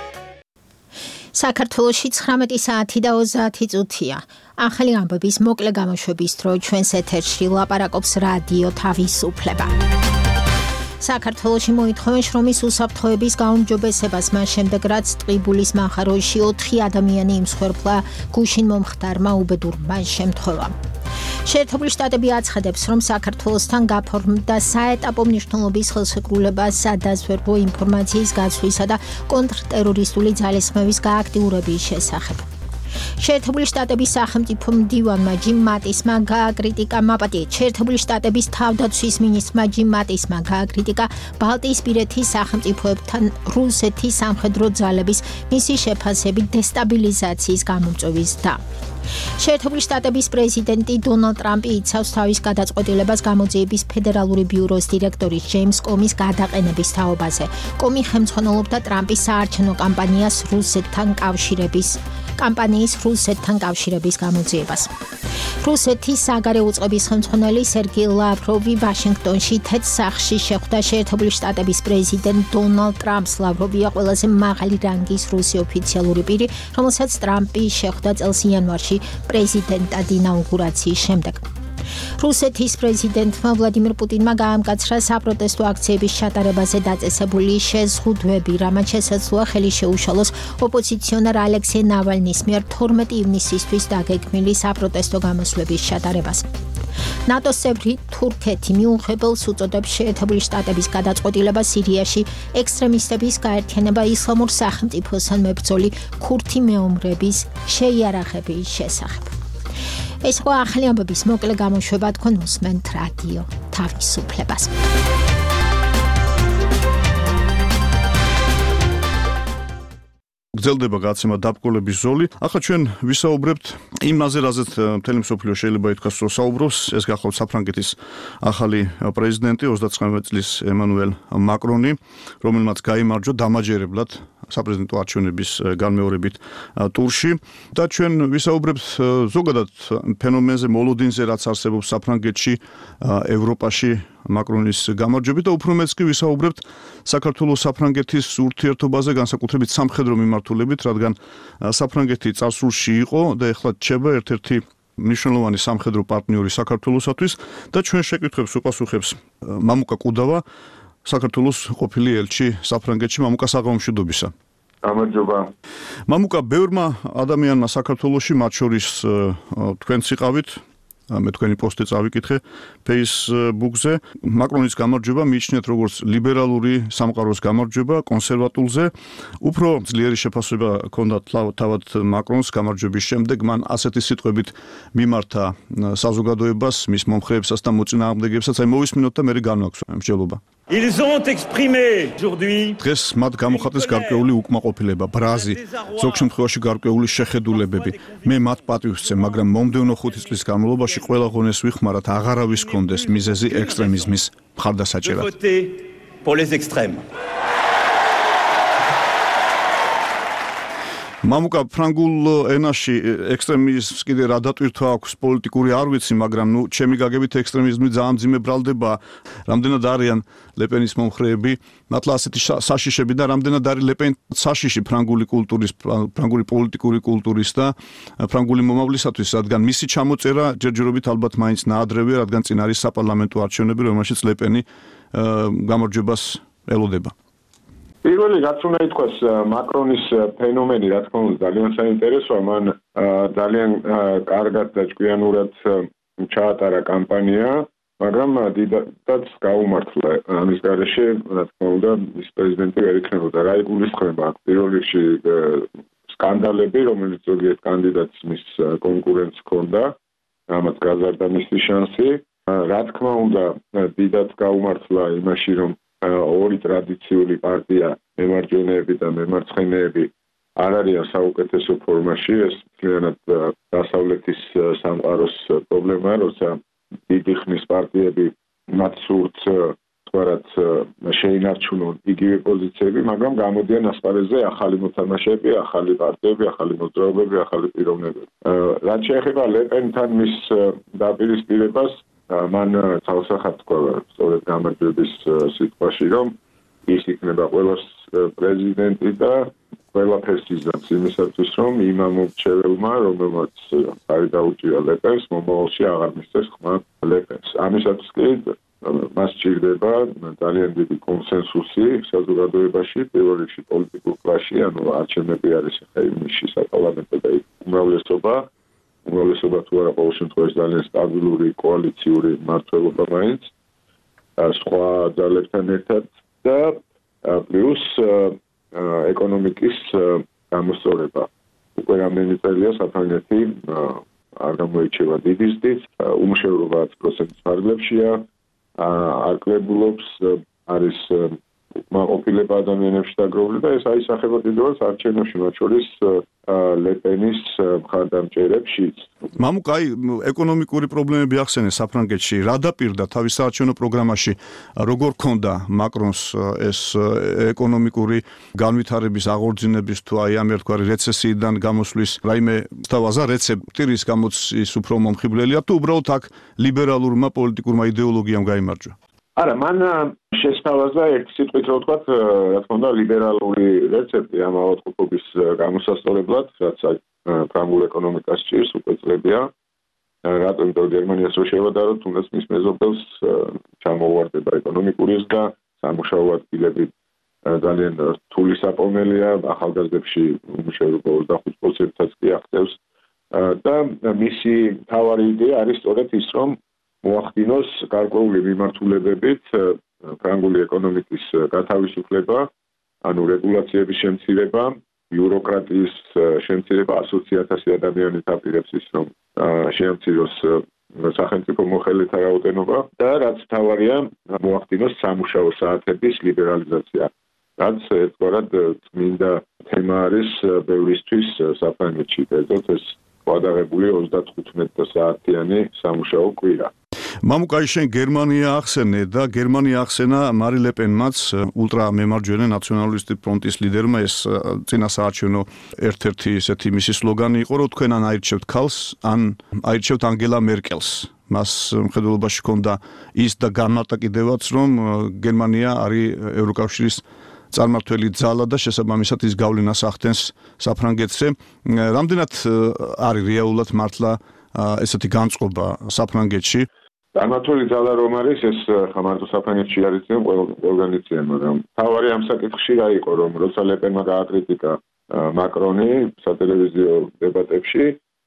S2: საქართველოში ცხრამეტი საათი და ოცდაათი წუთია. ახალი ამბების მოკლე გამოშვების დრო ჩვენს ეთერში ლაპარაკობს რადიო თავისუფლება. საქართველოში მოითხოვენ შრომის უსაფრთხოების გაუმჯობესებას მას შემდეგ რაც ტყიბულის მახაროში ოთხი ადამიანი იმსხვერპლა გუშინ მომხდარმა უბედურმა შემთხვევამ. შეერთებული შტატები აცხადებს, რომ საქართველოსთან გაფორმდა საეტაპო მნიშვნელობის ხელშეკრულება სადაზვერვო ინფორმაციის გაცვლისა და კონტრტერორისტული ძალისხმევის გააქტიურების შესახებ. შეერთებული შტატების სახელმწიფო მდივანმა ჯიმ მატისმა გააკრიტიკა მაპატიეთ შეერთებული შტატების თავდაცვის მინისტრმა ჯიმ მატისმა გააკრიტიკა ბალტიისპირეთის სახელმწიფოებთან რუსეთის სამხედრო ძალების მისი შეფასებით დესტაბილიზაციის გამომწვევის და შეერთებული შტატების პრეზიდენტი დონალდ ტრამპი იცავს თავის გადაწყვეტილებას გამოძიების ფედერალური ბიუროს დირექტორის ჯეიმს კომის გადაყენების თაობაზე. კომი ხელმძღვანელობდა ტრამპის საარჩევნო კამპანიას რუსეთთან კავშირების კამპანიის რუსეთთან კავშირების გამოძიებას. რუსეთის საგარეო უწყების ხელმძღვანელი სერგეი ლავროვი ვაშინგტონში თეთრ სახლში შეხვდა შეერთებული შტატების პრეზიდენტ დონალდ ტრამპს. ლავროვია ყველაზე მაღალი რანგის რუსი ოფიციალური პირი, რომელსაც ტრამპი შეხვდა წელს იანვარში პრეზიდენტად ინაუგურაციის შემდეგ. რუსეთის პრეზიდენტმა ვლადიმირ პუტინმა გაამკაცრა საპროტესტო აქციების ჩატარებაზე დაწესებული შეზღუდვები, რამაც შესაძლოა ხელი შეუშალოს ოპოზიციონერ ალექსეი ნავალნის მიერ თორმეტი ივნისისთვის დაგეგმილი საპროტესტო გამოსვლების ჩატარებას. ნატოს წევრი თურქეთი მიუღებელს უწოდებს შეერთებული შტატების გადაწყვეტილებას სირიაში ექსტრემისტების გაერთიანება ისლამურ სახელმწიფოსთან მებრძოლი ქურთი მეომრების შეიარაღების შესახებ. ეს ხო ახალი ამბების მოკლე გამოშვება თქვენ უსმენთ რადიო თავისუფლებას.
S9: გრძელდება გაცემა დაბკოლების ზოლი. ახლა ჩვენ ვისაუბრებთ იმაზე, რაზეც მთელი მსოფლიო შეიძლება ითქვას, რომ საუბრობს. ეს გახლავთ საფრანგეთის ახალი პრეზიდენტი ოცდათხმეტ წლის ემანუელ მაკრონი, რომელმაც გაიმარჯვა დამაჯერებლად საპრეზიდენტო არჩევნების განმეორებით ტურში და ჩვენ ვისაუბრებთ ზოგადად ფენომენზე მოლოდინზე, რაც არსებობს საფრანგეთში, ევროპაში მაკრონის გამარჯვებით და უფრო მეც კი ვისაუბრებთ საქართველოს საფრანგეთის ურთიერთობაზე, განსაკუთრებით სამხედრო მიმართულებით, რადგან საფრანგეთი წარსულში იყო და ეხლა რჩება ერთ-ერთი მნიშვნელოვანი სამხედრო პარტნიორი საქართველოსათვის და ჩვენ შეკითხვებს უპასუხებს მამუკა კუდავა, საქართველოს ყოფილი ელჩი საფრანგეთში. მამუკა, საღამომშვიდობისა.
S8: გამარჯობა.
S9: მამუკა, ბევრმა ადამიანმა საქართველოში, მათ შორის თქვენც იყავით, მე თქვენი პოსტი წავიკითხე Facebook-ზე. მაკრონის გამარჯვება მიიჩნიათ როგორც ლიბერალური სამყაროს გამარჯვება კონსერვატულზე. უფრო ძლიერი შეფასება ჰქონდა თავად მაკრონს გამარჯვების შემდეგ. მან ასეთი სიტყვებით მიმართა საზოგადოებას, მის მომხრეებსაც და მოწინააღმდეგეებსაც. აი მოვისმინოთ და მე განვაქვსო მსჯელობა.
S13: Ils ont exprimé aujourd'hui
S9: დღეს მათ გამოხატეს გარკვეული უკმაყოფილება, ბრაზი, ზოგ შემთხვევაში გარკვეული შეხედულებები. მე მათ პატივს ვცემ, მაგრამ მომდევნო ხუთი წლის განმავლობაში ყველა ღონეს ვიხმარათ აღარავის კონდეს მიზეზი ექსტრემიზმის მხარდასაჭერად.
S13: pour les extrêmes.
S9: მამუკა, ფრანგულ ენაში ექსტრემიზმს კიდე რა დატვირთვა აქვს პოლიტიკური არ ვიცი, მაგრამ ნუ ჩემი გაგებით ექსტრემიზმი ძალიან მძიმე ბრალდება. რამდენად არიან ლეპენის მომხრეები, მართლა ასეთი საშიშები და რამდენად არის ლეპენი საშიში ფრანგული კულტურის, ფრანგული პოლიტიკური კულტურის და ფრანგული მომავლისათვის, რადგან მისი ჩამოწერა ჯერჯერობით ალბათ მაინც ნაადრევია, რადგან წინ არის საპარლამენტო არჩევნები, რომელშიც ლეპენი გამარჯვებას ელოდება.
S8: პირველი რაც უნდა ითქვას, მაკრონის ფენომენი, რა თქმა უნდა, ძალიან საინტერესოა, მან ძალიან კარგად და ჭკვიანურად ჩაატარა კამპანია, მაგრამ დიდად გაუმართლა ამის გარეშე, რა თქმა უნდა, ის პრეზიდენტი ვერ იქნებოდა. რა იგულისხმება? პირველ რიგში სკანდალები, რომელიც ზოგიერთ კანდიდატს მის კონკურენტს ჰქონდა, რამაც გაზარდა მისი შანსი. რა თქმა უნდა, დიდად გაუმართლა იმაში, რომ ორი ტრადიციული პარტია, მემარჯვენეები და მემარცხენეები არ არის საუკეთესო ფორმაში, ეს ძალიანად დასავლეთის სამყაროს პრობლემაა, როცა დიდი ხნის პარტიები მათ სურთ თქვათ შეინარჩუნონ იგივე პოზიციები, მაგრამ გამოდიან ასპარეზზე ახალი მოთამაშეები, ახალი პარტიები, ახალი მოძრაობები, ახალი პიროვნებები. რაც შეეხება ლეპენთან მის დაპირისპირებას, მან თავსახად თქვა სწორედ გამარჯვების სიტყვაში, რომ ის იქნება ყველას პრეზიდენტი და ყველაფერს იზამს იმისათვის, რომ იმ ამორჩეველმა, რომელმაც ხარი დაუჭირა ლეპენს, მომავალში აღარ მისცეს ხმა ლეპენს. ამისათვის კი მას სჭირდება ძალიან დიდი კონსენსუსი საზოგადოებაში, პირველ რიგში პოლიტიკურ კლასში, ანუ არჩევნები არის ხა ივნისში საპარლამენტო და უმრავლესობა, უმრავლესობა თუ არა ყოველ შემთხვევაში ძალიან სტაბილური კოალიციური მმართველობა მაინც სხვა ძალებთან ერთად და პლუს ეკონომიკის გამოსწორება. უკვე რამდენი წელია საფრანგეთი არ გამოირჩევა დიდი ზრდით, უმუშევრობა ათი პროცენტის ფარგლებშია, არ კლებულობს, არის უკმაყოფილება ადამიანებში დაგროვილი და ეს აისახება დიდებას არჩევნებში, მათ შორის ლეპენის მხარდამჭერებშიც.
S9: მამუკა, აი, ეკონომიკური პრობლემები ახსენეს საფრანგეთში. რა დაპირდა თავის საარჩევნო პროგრამაში, როგორ ქონდა მაკრონს ეს ეკონომიკური განვითარების აღორძინების თუ აი ამ ერთგვარი რეცესიიდან გამოსვლის რაიმე თავაზა რეცეპტი, რის გამოც ის უფრო მომხიბლელია თუ უბრალოდ აქ ლიბერალურმა პოლიტიკურმა იდეოლოგიამ გაიმარჯვა?
S8: არა, მან შესთავაზა ერთი სიტყვით რო ვთქვათ, რა თქმა უნდა, ლიბერალური რეცეპტი ამ ავადმყოფობის გამოსასწორებლად, რაც ფრანგულ ეკონომიკას ჭირს უკვე წლებია. რატომ და გერმანიას რო შევადაროთ, თუნდაც მის მეზობელს ჩამოუვარდება ეკონომიკური ზრდა, სამუშაო ადგილები ძალიან რთული საპოვნელია, ახალგაზრდებში უმუშევრობა ოცდახუთ პროცენტსაც კი აღწევს და მისი მთავარი იდეა არის სწორედ ის, რომ მოახდინოს გარკვეული მიმართულებებით ფრანგული ეკონომიკის გათავისუფლება, ანუ რეგულაციების შემცირება, ბიუროკრატიის შემცირება, ასოცი ათასი ადამიანით აპირებს ის, რომ შეამციროს სახელმწიფო მოხელეთა რაოდენობა და რაც მთავარია, მოახდინოს სამუშაო საათების ლიბერალიზაცია. რაც ერთგვარად წმინდა თემა არის ბევრისთვის საფრანგეთში, ეძოთ ეს გადაღებული ოცდათხუთმეტ საათიანი სამუშაო კვირა.
S9: მამუკა, შენ გერმანია ახსენე და გერმანია ახსენა მარი ლეპენმაც, ულტრა მემარჯვენე ნაციონალისტი ფრონტის ლიდერმა, ეს წინასაარჩევნო ერთ-ერთი ესეთი მისი სლოგანი იყო, რომ თქვენ ან აირჩევთ ქალს, ან აირჩევთ ანგელა მერკელს. მას მხედველობაში ჰქონდა ის და განმარტა კიდევაც, რომ გერმანია არის ევროკავშირის წარმართველი ძალა და შესაბამისად ის გავლენას ახდენს საფრანგეთზე. რამდენად არის რეალურად მართლა ესეთი განწყობა საფრანგეთში?
S8: წარმართული ძალა რომ არის, ეს ხამარტო საფრანგეთში არის ყველგან იციან, მაგრამ თავარი ამ საკითხში რა იყო, რომ როცა ლეპენმა გააკრიტიკა მაკრონი სატელევიზიო დებატებში,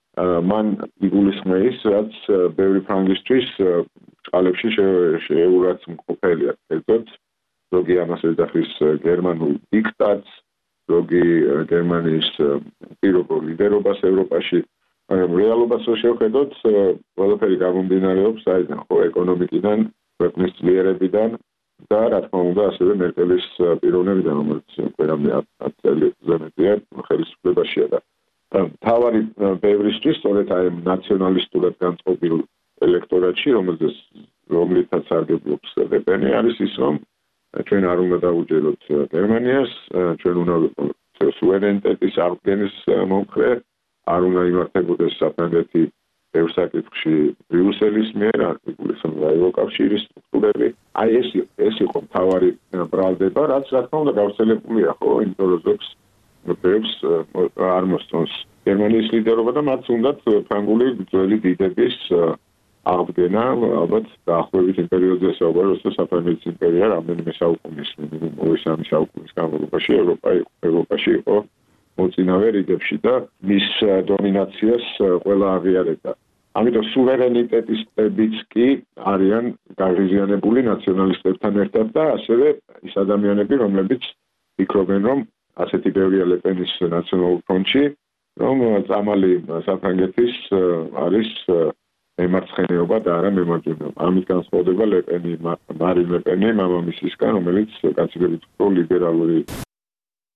S8: მან იგულისხმეს, რაც ბევრი ფრანგისთვის წყალებში შეეურაც მყოფელია. ეცოთ ზოგი ამას ეძახის გერმანულ დიქტატს, ზოგი გერმანიის პირობ ლიდერობას ევროპაში. რეალობას რო შევხედოთ, ყველაფერი გამომდინარეობს აიდან, ხო, ეკონომიკიდან, ქვეყნის ძლიერებიდან და რა თქმა უნდა, ასევე მერკელის პიროვნებიდან, რომელიც უკვე ათი წელი ზემეთია ხელისუფლებაშია და მთავარი ბევრისთვის, სწორედ აი ნაციონალისტურად განწყობილ ელექტორატში, რომელზეც რომლითაც სარგებლობს ლეპენი, არის ის, რომ ჩვენ არ უნდა დავუჯეროთ გერმანიას, ჩვენ უნდა ვიყოთ სუვერენიტეტის აღდგენის მომხრე, არ უნდა იმართებოდეს საფრანგეთი ბევრ საკითხში ბრიუსელის მიერ, იგულისხმება ევროკავშირის სტრუქტურები. აი ეს ეს იყო მთავარი ბრალდება, რაც რა თქმა უნდა გავრცელებულია, ხო, იმიტომ რომ ზოგს ბევრს არ მოსწონს გერმანიის ლიდერობა და მათ უნდათ ფრანგული ძველი დიდების აღდგენა, ალბათ დაახლოებით იმ პერიოდზე საუბარი, როცა საფრანგეთის იმპერია რამდენიმე საუკუნის, მინიმუმ ორი სამი საუკუნის განმავლობაში ევროპა ევროპაში იყო მოწინავე რიგებში და მის დომინაციას ყველა აღიარებდა. ამიტომ სუვერენიტეტისტებიც კი არიან გაღიზიანებული ნაციონალისტებთან ერთად და ასევე ის ადამიანები, რომლებიც ფიქრობენ, რომ ასეთი ბევრია ლეპენის ნაციონალურ ფრონტში, რომ წამალი საფრანგეთის არის მემარცხენეობა და არა მემარჯვენეობა. ამით განსხვავდება ლეპენი, მარინ ლეპენი მამამისისგან, რომელიც კაცობრიობით უფრო ლიბერალური.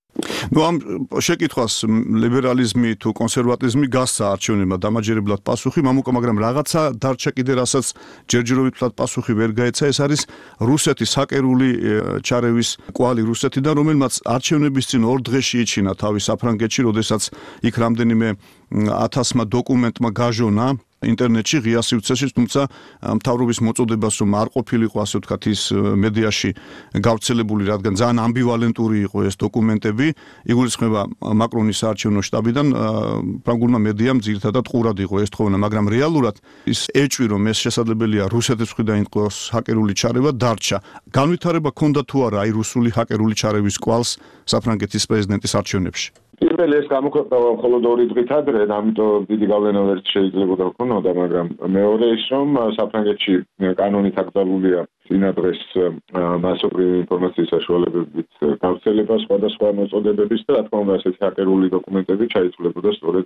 S6: ნუ ამ შეკითხვას ლიბერალიზმი თუ კონსერვატიზმი გასცა არჩევნებმა დამაჯერებლად პასუხი, მამუკა, მაგრამ რაღაცა დარჩა კიდე, რასაც ჯერჯერობით პასუხი ვერ გაეცა, ეს არის რუსეთის საკერული ჩარევის კვალი რუსეთიდან, რომელმაც არჩევნების წინ ორ დღეში იჩინა თავის საფრანგეთში, როდესაც იქ რამდენიმე ათასმა დოკუმენტმა გაჟონა ინტერნეტში ღია სივრცეში, თუმცა მთავრობის მოწოდებას რომ არ ყოფილიყო, ასე ვთქვათ, ის მედიაში გავრცელებული, რადგან ძალიან ამბივალენტური იყო ეს დოკუმენტები, იგულისხმება მაკრონის საარჩევნო შტაბიდან, ფრანგულმა მედიამ ძირითადად ყურად იყო ეს თხოვნა, მაგრამ რეალურად ის ეჭვი, რომ ეს შესაძლებელია რუსეთის მხრიდან იყოს ჰაკერული ჩარევა, დარჩა. განვითარება ჰქონდა თუ არა აი რუსული ჰაკერული ჩარევის კვალს საფრანგეთის პრეზიდენტის არჩევნებში?
S8: პირველი ეს გამოქვეყნდა მხოლოდ ორი დღით ადრე, ამიტომ დიდი გავლენა ვერ შეიძლებოდა ქონოდა, მაგრამ მეორე ის, რომ საფრანგეთში კანონით აკრძალულია წინადღეს მასობრივი ინფორმაციის საშუალებებით გავრცელება სხვადასხვა მოწოდებების და რა თქმა უნდა ასეთი ჰაკერული დოკუმენტები ჩაითვლებოდა სწორედ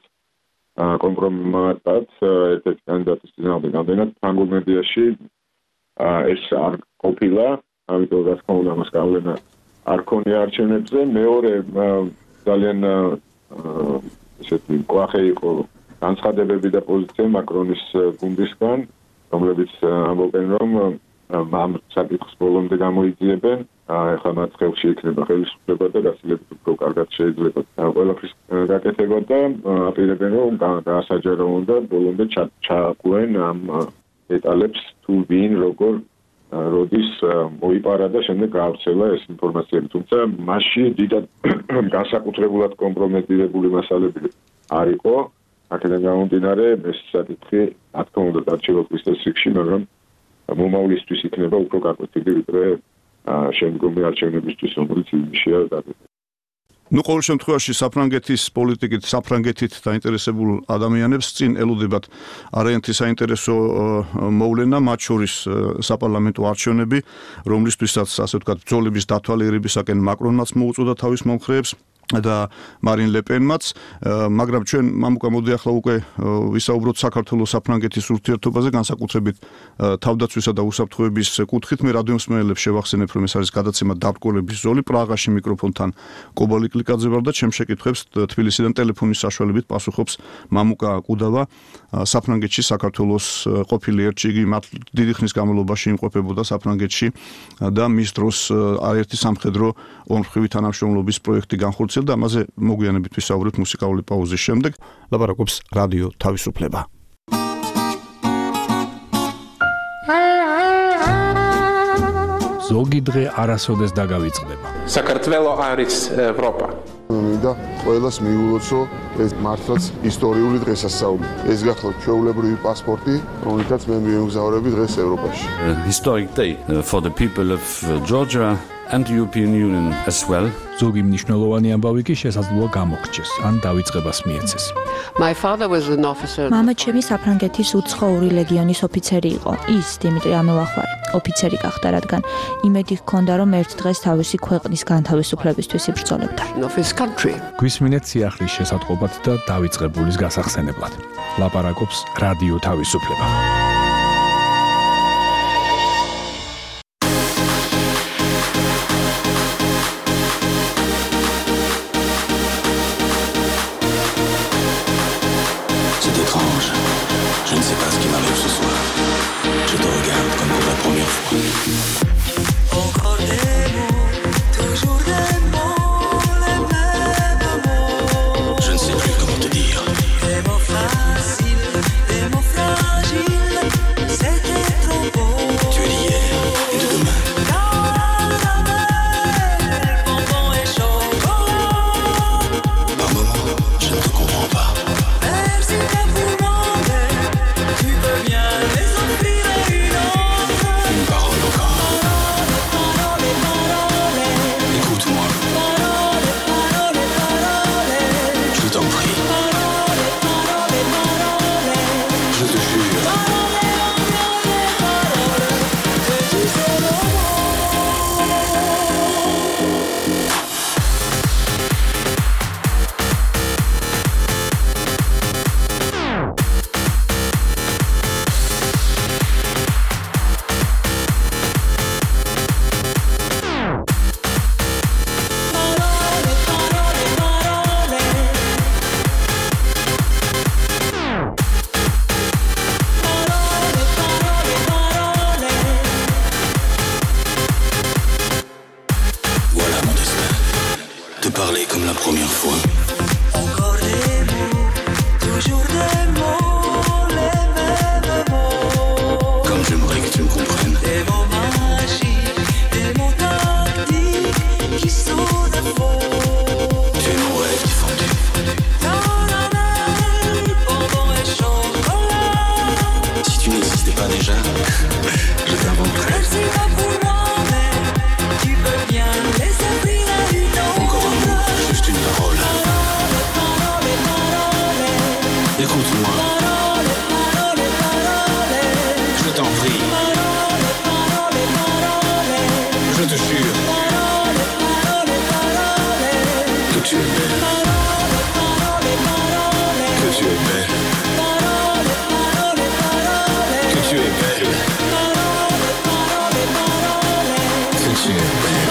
S8: კომპრომატად ერთ-ერთი კანდიდატის წინააღმდეგ. ამდენად ფრანგულ მედიაში ეს არ ყოფილა, ამიტომ რა თქმა უნდა მას გავლენა არ ქონია არჩევნებზე. მეორე ძალიან ესეთი კვახე იყო განცხადებები და პოზიცია მაკრონის გუნდისგან, რომლებიც ამბობენ, რომ ამ საკითხს ბოლომდე გამოიძიებენ, ახლა მათ ხელში იქნება ხელისუფლება და გასილებით უფრო კარგად შეიძლება ყველაფრის გაკეთება და აპირებენ, რომ გაასაჯარო უნდა ბოლომდე ჩააკვენ ამ დეტალებს თუ ვინ როგორ როდის მოიპარა და შემდეგ გაავრცელა ეს ინფორმაციები, თუმცა მასში დიდად განსაკუთრებულად კომპრომეტირებული მასალები არ იყო. აქედან გამომდინარე, ეს საკითხი რა თქმა უნდა დარჩება ქრისტეს რიგში, მაგრამ მომავლისთვის იქნება უფრო გაკვეთილი, ვიდრე შემდგომი არჩევნებისთვის, რომელიც ივნისშია დაგეგმილი.
S6: ნუ ყოველ შემთხვევაში საფრანგეთის პოლიტიკით, საფრანგეთით დაინტერესებულ ადამიანებს წინ ელოდებათ არაერთი საინტერესო მოვლენა, მათ შორის საპარლამენტო არჩევნები, რომლისთვისაც ასე ვთქვათ, ბრძოლების დათვალიერებისაკენ მაკრონმაც მოუწოდა თავის მომხრეებს და მარინ ლეპენმაც, მაგრამ ჩვენ მამუკა მოდი ახლა უკვე ვისაუბროთ საქართველოს საფრანგეთის ურთიერთობაზე, განსაკუთრებით თავდაცვისა და უსაფრთხოების კუთხით. მე რადიომსმენელებს შევახსენებ, რომ ეს არის გადაცემა დაბრკოლების ზოლი, პრაღაში მიკროფონთან კობალი კლიკაძე ვარ და ჩემ შეკითხვებს თბილისიდან ტელეფონის საშუალებით პასუხობს მამუკა კუდავა, საფრანგეთში საქართველოს ყოფილი ერთში, იგი მათ დიდი ხნის განმავლობაში იმყოფებოდა საფრანგეთში და მის დროს არაერთი სამხედრო ორმხრივი თანამშრომლობის პროექტი განხორციელდა. და ამაზე მოგვიანებით ვისაუბრებთ მუსიკალური პაუზის შემდეგ. ლაპარაკობს რადიო თავისუფლება.
S5: ზოგი დღე არასოდეს დაგავიწყდება.
S14: საქართველო არის ევროპა.
S3: მინდა ყველას მიულოცო ეს მართლაც ისტორიული დღესასწაული. ეს გახლავთ ჩვეულებრივი პასპორტი, რომელთაც მე მიემგზავრები დღეს ევროპაში.
S15: Historic day for the people of Georgia and the European Union as well.
S5: ზოგი მნიშვნელოვანი ამბავი კი შესაძლოა გამოხჩეს, ან დავიწყებას მიეცეს.
S16: My father was an officer.
S17: მამა ჩემი საფრანგეთის უცხოური ლეგიონის ოფიცერი იყო. ის დიმიტრი ამელახვარი ოფიცერი გახდა, რადგან იმედი ჰქონდა, რომ ერთ დღეს თავისი ქვეყნის განთავისუფლებისთვის იბრძოლებდა.
S5: გვისმინეთ სიახლის შესატყობად და დავიწყებულის გასახსენებლად. ლაპარაკობს რადიო თავისუფლება.
S18: Je ne sais pas ce qui m'arrive ce soir. Je te regarde comme pour la première fois. Encore des mots, toujours des mots, les mêmes mots. Je ne sais plus comment te dire. Des mots faciles, des mots fragiles, c'était trop beau. Tu es d'hier et de demain. Caramel, bonbon et chocolat. Par moments, je ne te comprends pas. Merci de vous demander. Tu peux bien les offrir à une autre. Une parole encore. Parole, parole, parole. Écoute-moi. écoute-moi. Je t'en prie. Je te jure que tu es belle. Que tu es belle. Que tu es belle. Que tu es belle.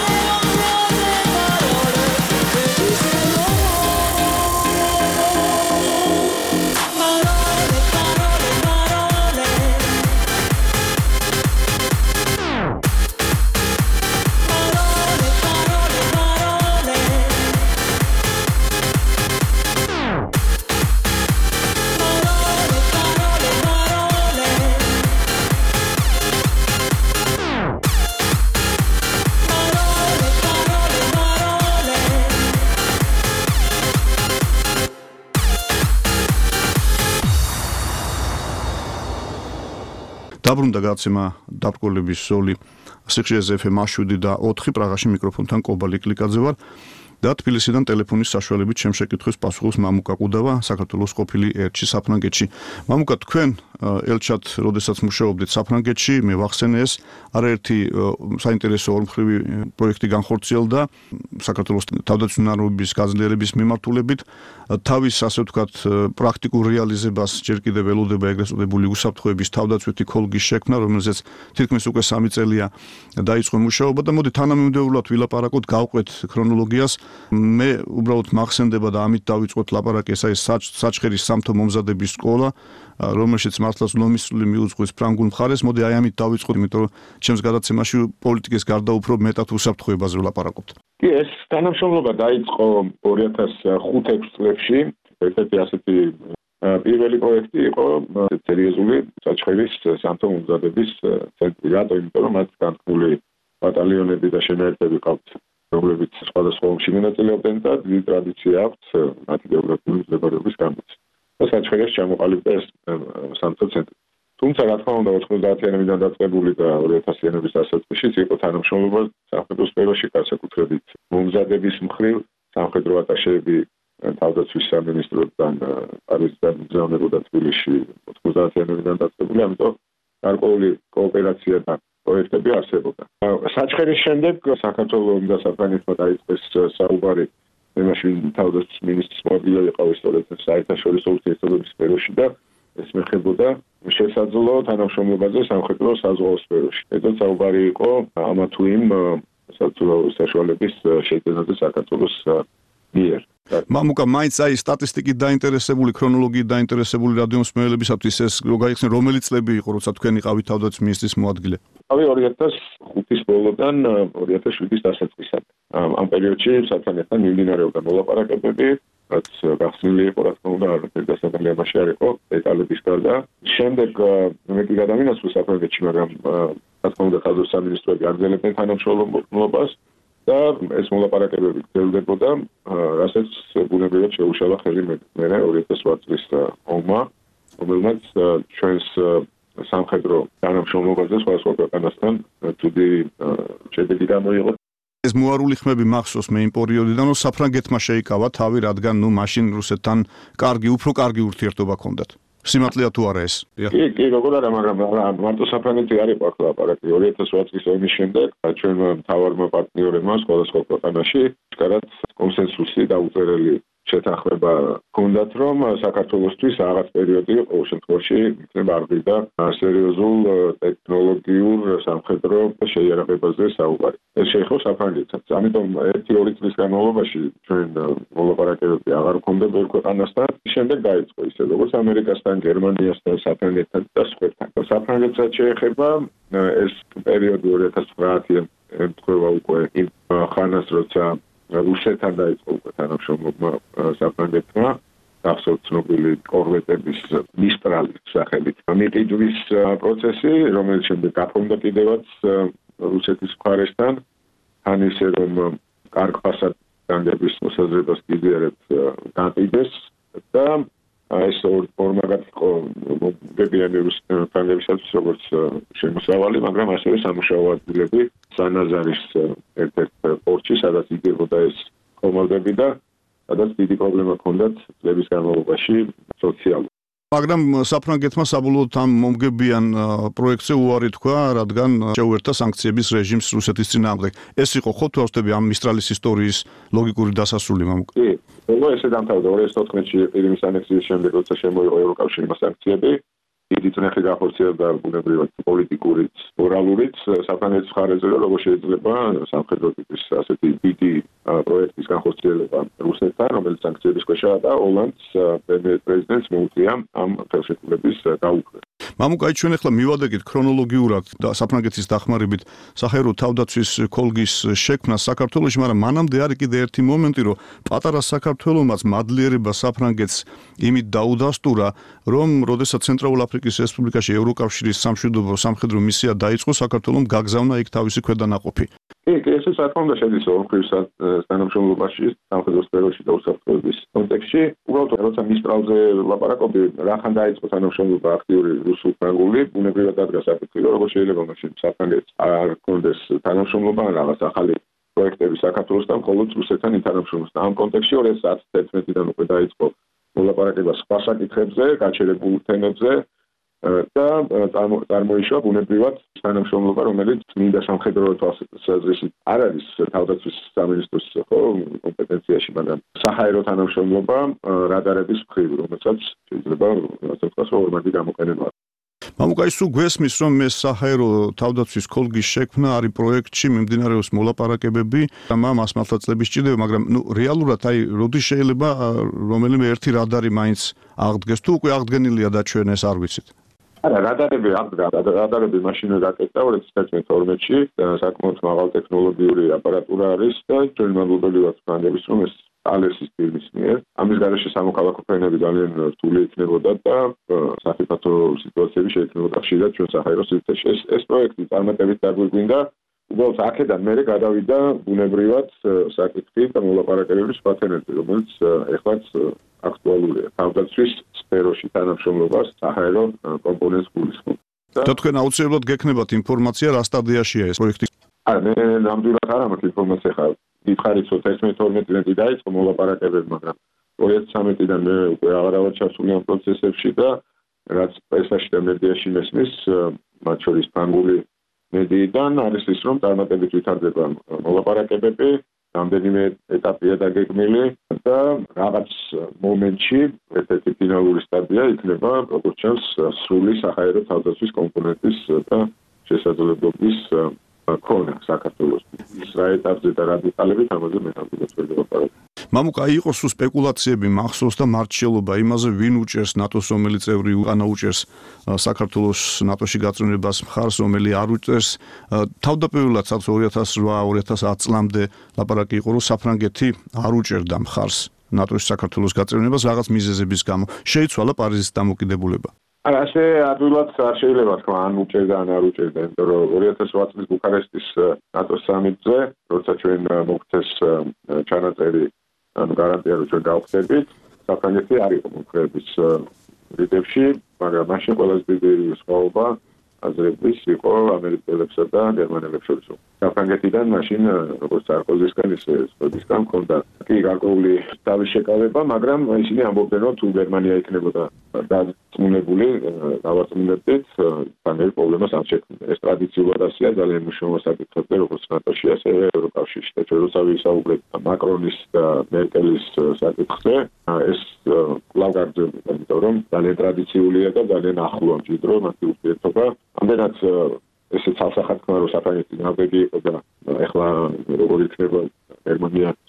S9: დაბრუნდა გაცემა დაბრკოლების ზოლი სიხშირეზე ეფ ემ შვიდი და ოთხი პრაღაში მიკროფონთან კობალი კლიკაძე ვარ და თბილისიდან ტელეფონის საშუალებით ჩემ შეკითხვის პასუხობს მამუკა ყუდავა საქართველოს ყოფილი ელჩი საფრანგეთში. მამუკა, თქვენ ელჩად როდესაც მუშაობდით საფრანგეთში, მე ვახსენე ეს არაერთი საინტერესო ორმხრივი პროექტი განხორციელდა საქართველოს თავდაცვითი გაძლიერების მიმართულებით. თავის ასე ვთქვათ პრაქტიკულ რეალიზებას ჯერ კიდევ ველოდება ეგრეთ წოდებული უსაფრთხოების თავდაცვითი ქოლგის შექმნა, რომელზეც თითქმის უკვე სამი წელია დაიწყო მუშაობა და მოდი თანამიმდევრულად ვილაპარაკოთ, გავყვეთ ქრონოლოგიას. მე უბრალოდ მახსენდება და ამით დავიწყოთ ლაპარაკი, ეს არის საჩხერის სამთო მომზადების სკოლა, რომელშიც მართლაც ლომისული მიუძღვის ფრანგულ მხარეს. მოდი აი ამით დავიწყოთ, იმიტომ რომ ჩემს გადაცემაში პოლიტიკის გარდა უფრო მეტად უსაფრთხოებაზე ვლაპარაკობთ.
S8: კი, ეს თანამშრომლობა დაიწყო ორი ათას ხუთი ექვსი წლებში. ერთ-ერთი ასეთი პირველი პროექტი იყო სერიოზული საჩხერის სამთო მომზადების ცენტრი. რატო? იმიტომ რომ მათ განთქმული ბატალიონები და შენაერთები ყავთ, რომლებიც სხვადასხვა ომში მონაწილეობდნენ და დიდი ტრადიცია აქვთ მათი გეოგრაფიული მდებარეობის გამოც. და საჩხერეს ჩამოყალიბდა ეს სამთო ცენტრი. თუმცა რა თქმა უნდა ოთხმოცდაათიანებიდან დაწყებული და ორი ათასიანების დასაწყისშიც იყო თანამშრომლობა სამხედრო სფეროში, განსაკუთრებით მომზადების მხრივ სამხედრო ატაშეები თავდაცვის სამინისტროდან პარიზიდან მგზავნებოდა თბილისში ოთხმოცდაათიანებიდან დაწყებული, ამიტომ გარკვეული კოოპერაცია და პროექტები არსებობდა. საჩხერის შემდეგ საქართველოს და საფრანგეთმა დაიწყეს საუბარი მაშინ თავდაცვის მინისტრის მოადგილე იყო სწორედ საერთაშორისო ურთიერთობების სფეროში და ეს მეხებოდა შესაძლო თანამშრომლობაზე სამხედრო საზღვაო სფეროში. ეცოთ საუბარი იყო ამა თუ იმ საზღვაო საშუალების შეძენაზე საქართველოს მიერ.
S9: მამუკა, მაინც აი სტატისტიკით დაინტერესებული, ქრონოლოგიით დაინტერესებული რადიომსმენელებისათვის ეს რო გაიხსნე, რომელი წლები იყო, როცა თქვენ იყავით თავდაცვის მინისტრის მოადგილე?
S8: ავი ორი ათას ხუთის ბოლოდან ორი ათას შვიდის დასაწყისამდე. ამ პერიოდში საფრანგეთთან მიმდინარეობდა მოლაპარაკებები, რაც გახსნილი იყო, რა თქმა უნდა, არაფერი დასაწყისი ამაში არ იყო, დეტალების გარდა. შემდეგ მე კი გადავინაცვლე საფრანგეთში, მაგრამ რა თქმა უნდა, თავდაცვის სამინისტროები აგრძელებდნენ თანამშრომლობას და ეს მოლაპარაკებები გრძელდებოდა, რასაც ბუნებრივად შეუშალა ხელი მე ორი ათას ოთხ წლის ომმა, რომელმაც ჩვენს სამხედრო თანამშრომლობაზე სხვადასხვა ქვეყანასთან თუდი შედეგი გამოიღო.
S9: ეს მოარული ხმები მახსოვს მე იმ პერიოდიდან, რომ საფრანგეთმა შეიკავა თავი, რადგან ნუ მაშინ რუსეთთან კარგი, უფრო კარგი ურთიერთობა ჰქონდათ. სიმართლეა თუ არა ეს?
S8: კი, კი, როგორ არა, მაგრამ მარტო საფრანგეთი არ იყო აქ ლაპარაკი. ორი ათას ოთხ წლის ომის შემდეგ ჩვენმა მთავარმა პარტნიორებმა სხვადასხვა ქვეყანაში შკარად კონსენსუსი დაუწერელი შეთანხმება ჰქონდათ, რომ საქართველოსთვის რაღაც პერიოდი ყოველ შემთხვევაში იქნება არბიდა სერიოზულ ტექნოლოგიურ სამხედრო შეიარაღებაზე საუბარი. ეს შეეხო საფრანგეთსაც. ამიტომ ერთი-ორი წლის განმავლობაში ჩვენ მოლაპარაკებები აღარ ჰქონდა ბევრ ქვეყანასთან. შემდეგ დაიწყო ისე როგორც ამერიკასთან, გერმანიასთან, საფრანგეთთან და სხვებთან. საფრანგეთსაც შეეხება ეს პერიოდი ორი ათას ცხრაათი ემთხვევა უკვე იმ ხანას, როცა რუსეთთან დაიწყო უკვე თანამშრომლობა საფრანგეთმა, გახსოვთ ცნობილი კორვეტების მისტრალის სახელით. მიყიდვის პროცესი, რომელიც შემდეგ გაფორმდა კიდევაც რუსეთის მხარესთან, თან ისე რომ კარგ ფასად განგების მოსაზრებას კიდევაც გაყიდეს და ეს ორმაგად იყო მოგებიანი ფრანგებისათვის როგორც შემოსავალი, მაგრამ ასევე სამუშაო ადგილები სანაზარის ერთ-ერთ პორტში, სადაც იგებოდა ეს კომანდები და სადაც დიდი პრობლემა ჰქონდათ წლების განმავლობაში სოციალურად.
S9: მაგრამ საფრანგეთმა საბოლოოდ ამ მომგებიან პროექტზე უარი თქვა, რადგან შეუერთდა სანქციების რეჟიმს რუსეთის წინააღმდეგ. ეს იყო ხო თუ ავსტები ამ მისტრალის ისტორიის ლოგიკური დასასრული მამუკ?
S8: კი, ბოლო ესე დამთავრდა ორი ათას ოთხმეტში ყირიმის ანექსიის შემდეგ, როცა შემოიღო ევროკავშირმა სანქციები. დიდი წნეხი გახორციელდა ბუნებრივად პოლიტიკურიც, მორალურიც საფრანგეთის მხარეზე, როგორ შეიძლება სამხედრო ტიპის ასეთი დიდი პროექტის განხორციელება რუსეთთან, რომელიც სანქციების ქვეშაა და ოლანდს პრეზიდენტს მოუწია ამ ხელშეკრულების გაუქმება.
S9: მამუკა, ჩვენ ახლა მივადეკით ქრონოლოგიურად და საფრანგეთის დახმარებით საჰაერო თავდაცვის კოლგის შექმნას საქართველოში, მაგრამ მანამდე არის კიდე ერთი მომენტი, რომ პატარა საქართველომაც მადლიერება საფრანგეთს იმით დაუდასტურა, რომ როდესაც ცენტრალურ აფრიკის რესპუბლიკაში ევროკავშირის სამშვიდობო სამხედრო მისია დაიწყო, საქართველომ გაგზავნა იქ თავისი ქვედანაყოფი.
S8: კი, კი, ეს საკმაოდ შედის ორმხრივ თანამშრომლობაში, სამხედრო სფეროში და უსაფრთხოების კონტექსტში. უბრალოდ როცა მისტრალზე ლაპარაკობდი, რახან დაიწყო თანამშრომლობა აქტიური რუსულ-ფრანგული, ბუნებრივად დადგა საფრთხე, როგორ შეიძლება მაშინ საფრანგეთს არ ჰქონდეს თანამშრომლობა ან რაღაც ახალი პროექტები საქართველოსთან, მხოლოდ რუსეთთან თანამშრომლობასთან. ამ კონტექსტში ორი ათას ათერთმეტიდან უკვე დაიწყო მოლაპარაკება სხვა საკითხებზე, გაჩერებულ თემებზე და წარმოიშვა ბუნებრივად თანამშრომლობა, რომელიც მინდა სამხედრო თვალსაზრისით არ არის თავდაცვის სამინისტროს კომპეტენციაში, მაგრამ საჰაერო თანამშრომლობა რადარების მხრივ, რომელსაც შეიძლება ასე ვთქვათ, ორმაგი გამოყენება.
S9: მამუკა, ის თუ გვესმის, რომ ეს საჰაერო თავდაცვის კოლგის შექმნა არის პროექტში, მიმდინარეობს მოლაპარაკებები, მას მართლა წლები სჭირდება, მაგრამ ნუ რეალურად აი როდის შეიძლება რომელიმე ერთი რადარი მაინც აღდგეს, თუ უკვე აღდგენილია და ჩვენ ეს არ ვიცით.
S8: არა, რადარები აღდგა, რადარები მაშინ გაკეთდა ორი ათას თერთმეტში, საკმაოდ მაღალ ტექნოლოგიური აპარატურა არის და ჩვენ მადლობელი ვართ ფრანგების, რომ ეს ალესის ფირმის მიერ. ამის გარეშე სამოქალაქო ფრენები ძალიან რთული იქნებოდა და საფრთხო სიტუაციები შეექმნებოდა ხშირად ჩვენ საჰაერო სივრცეში. ეს ეს პროექტი წარმატებით დაგვიგვინდა. უბრალოდ აქედან მერე გადავიდა ბუნებრივად საკითხი და მოლაპარაკებების სხვა თემებზე, რომელიც ეხლაც აქტუალურია. თავდაცვის სფეროში თანამშრომლობას საჰაერო კომპონენტს გულისხმობს.
S9: და თქვენ აუცილებლად გექნებათ ინფორმაცია რა სტადიაშია ეს პროექტი?
S8: არა, მე ნამდვილად არ მაქვს ინფორმაცია ხარ. დიდხარით თერთმეტ თორმეტიდან დაიწყო მოლაპარაკებები, მაგრამ ორი ათას ცხრამეტიდან მე უკვე აღარ ვარ ჩართული ამ პროცესებში და რაც პრესაში და მედიაში მესმის, მათ შორის ფრანგული მედიიდან არის ის, რომ წარმატებით ვითარდება მოლაპარაკებები, რამდენიმე ეტაპია დაგეგმილი და რაღაც მომენტში ერთ-ერთი ფინალური სტადია იქნება, როგორც ჩანს, სრული საჰაერო თავდაცვის კომპონენტის და შესაძლებლობის ქონა საქართველოს. ის რა ეტაპზე და რა დეტალებით ამაზე მე ნამდვილად ვერ ვაპარაკობ.
S9: მამუკა, იყო სულ სპეკულაციები მახსოვს და მართლობა იმაზე, ვინ უჭერს ნატოს რომელი წევრი უკანა უჭერს საქართველოს ნატოში გაწევრებას მხარს, რომელი არ უჭერს. თავდაპირველად ორი ათას რვა ორი ათას ათი წლამდე ლაპარაკი იყო, რომ საფრანგეთი არ უჭერდა მხარს ნატოში საქართველოს გაწევრებას რაღაც მიზეზების გამო. შეიცვალა პარიზის დამოკიდებულება.
S8: არა, ასე ადვილად არ შეიძლება თქვა, ან უჭერდა, ან არ უჭერდა, იმიტომ რომ ორი ათას რვა წლის ბუქარესტის ნატოს სამიტზე, როცა ჩვენ მოგვცეს ჩანაწერი, ანუ გარანტია, რომ ჩვენ გავხდებით, საფრანგეთი არ იყო მომხრეების რიგებში, მაგრამ მაშინ ყველაზე დიდი სხვაობა აზრების იყო ამერიკელებსა და გერმანელებს შორის. საფრანგეთიდან მაშინ როგორც სარკოზისგან ისე სხვებისგან ჰქონდა კი გარკვეული თავის შეკავება, მაგრამ ისინი ამბობდნენ, რომ თუ გერმანია იქნებოდა დაწმუნებული, დავაწმუნებდით, ფანერ პრობლემას არ შექმნიდა. ეს ტრადიციულად ასეა ძალიან მნიშვნელოვანი საკითხებზე, როგორც ნატოში, ასევე ევროკავშირში. და ჩვენ როცა ვისაუბრეთ მაკრონის და მერკელის საკითხზე, ეს კვლავ გაგრძელდება, იმიტომ რომ ძალიან ტრადიციულია და ძალიან ახლოა მჭიდრო მათი ურთიერთობა. ამდენად ესე ცალსახად თქვა, რომ საფრანგეთი ნაბედი იყო და ეხლა როგორ იქნება გერმანიას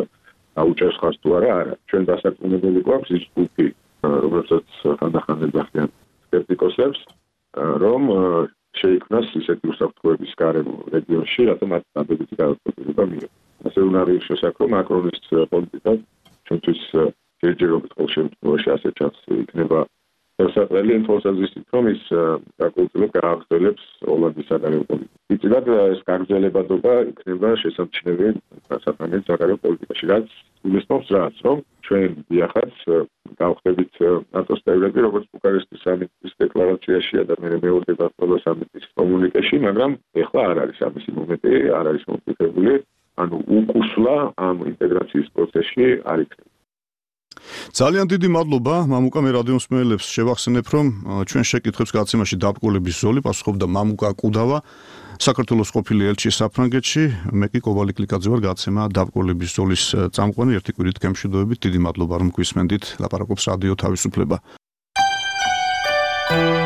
S8: აუჭერს ხარს თუ არა, არა. ჩვენ დასაწყობებელი გვაქვს ის ჯგუფი, რომელსაც ხანდახან ეძახიან სკეპტიკოსებს, რომ შეიქმნას ისეთი უსაფრთხოების გარემო რეგიონში, რათა მათ ნაბედის გადაწყვეტილება მიიღოს. ასე უნდა არის შესაძლო მაკრონის პოლიტიკა ჩვენთვის ჯერჯერობით ყოველ შემთხვევაში ასე ჩანს იქნება ესატრელი ინფორმაციით, რომ ის საკულტუროდ გააგრძელებს ოლანდის საგარეო პოლიტიკას. იწილად ეს გაგრძელებადობა იქნება შესამჩნევი საფრანგეთის საგარეო პოლიტიკაში, რაც გულისხმობს რაც, რომ ჩვენ დიახაც გავხდებით ნატოს წევრები, როგორც ბუქარესტის სამიტის დეკლარაციაშია და მე მეორე გასწავლა სამიტის კომუნიკეში, მაგრამ ეხლა არ არის ამისი მომენტი, არ არის მომხდარებული, ანუ უკუსლა ამ ინტეგრაციის პროცესში არ იქნება.
S6: ძალიან დიდი მადლობა მამუკა, მე რადიო მსმენელებს შევახსენებ, რომ ჩვენ შეკითხვებს გაცემაში დაბრკოლების ზოლი პასუხობდა მამუკა კუდავა, საქართველოს ყოფილი ელჩი საფრანგეთში, მე კი კობალი კლიკაძე ვარ, გაცემა დაბრკოლების ზოლის წამყვანი, ერთი კვირით გემშვიდობებით, დიდი მადლობა რომ გვისმენდით, ლაპარაკობს რადიო თავისუფლება.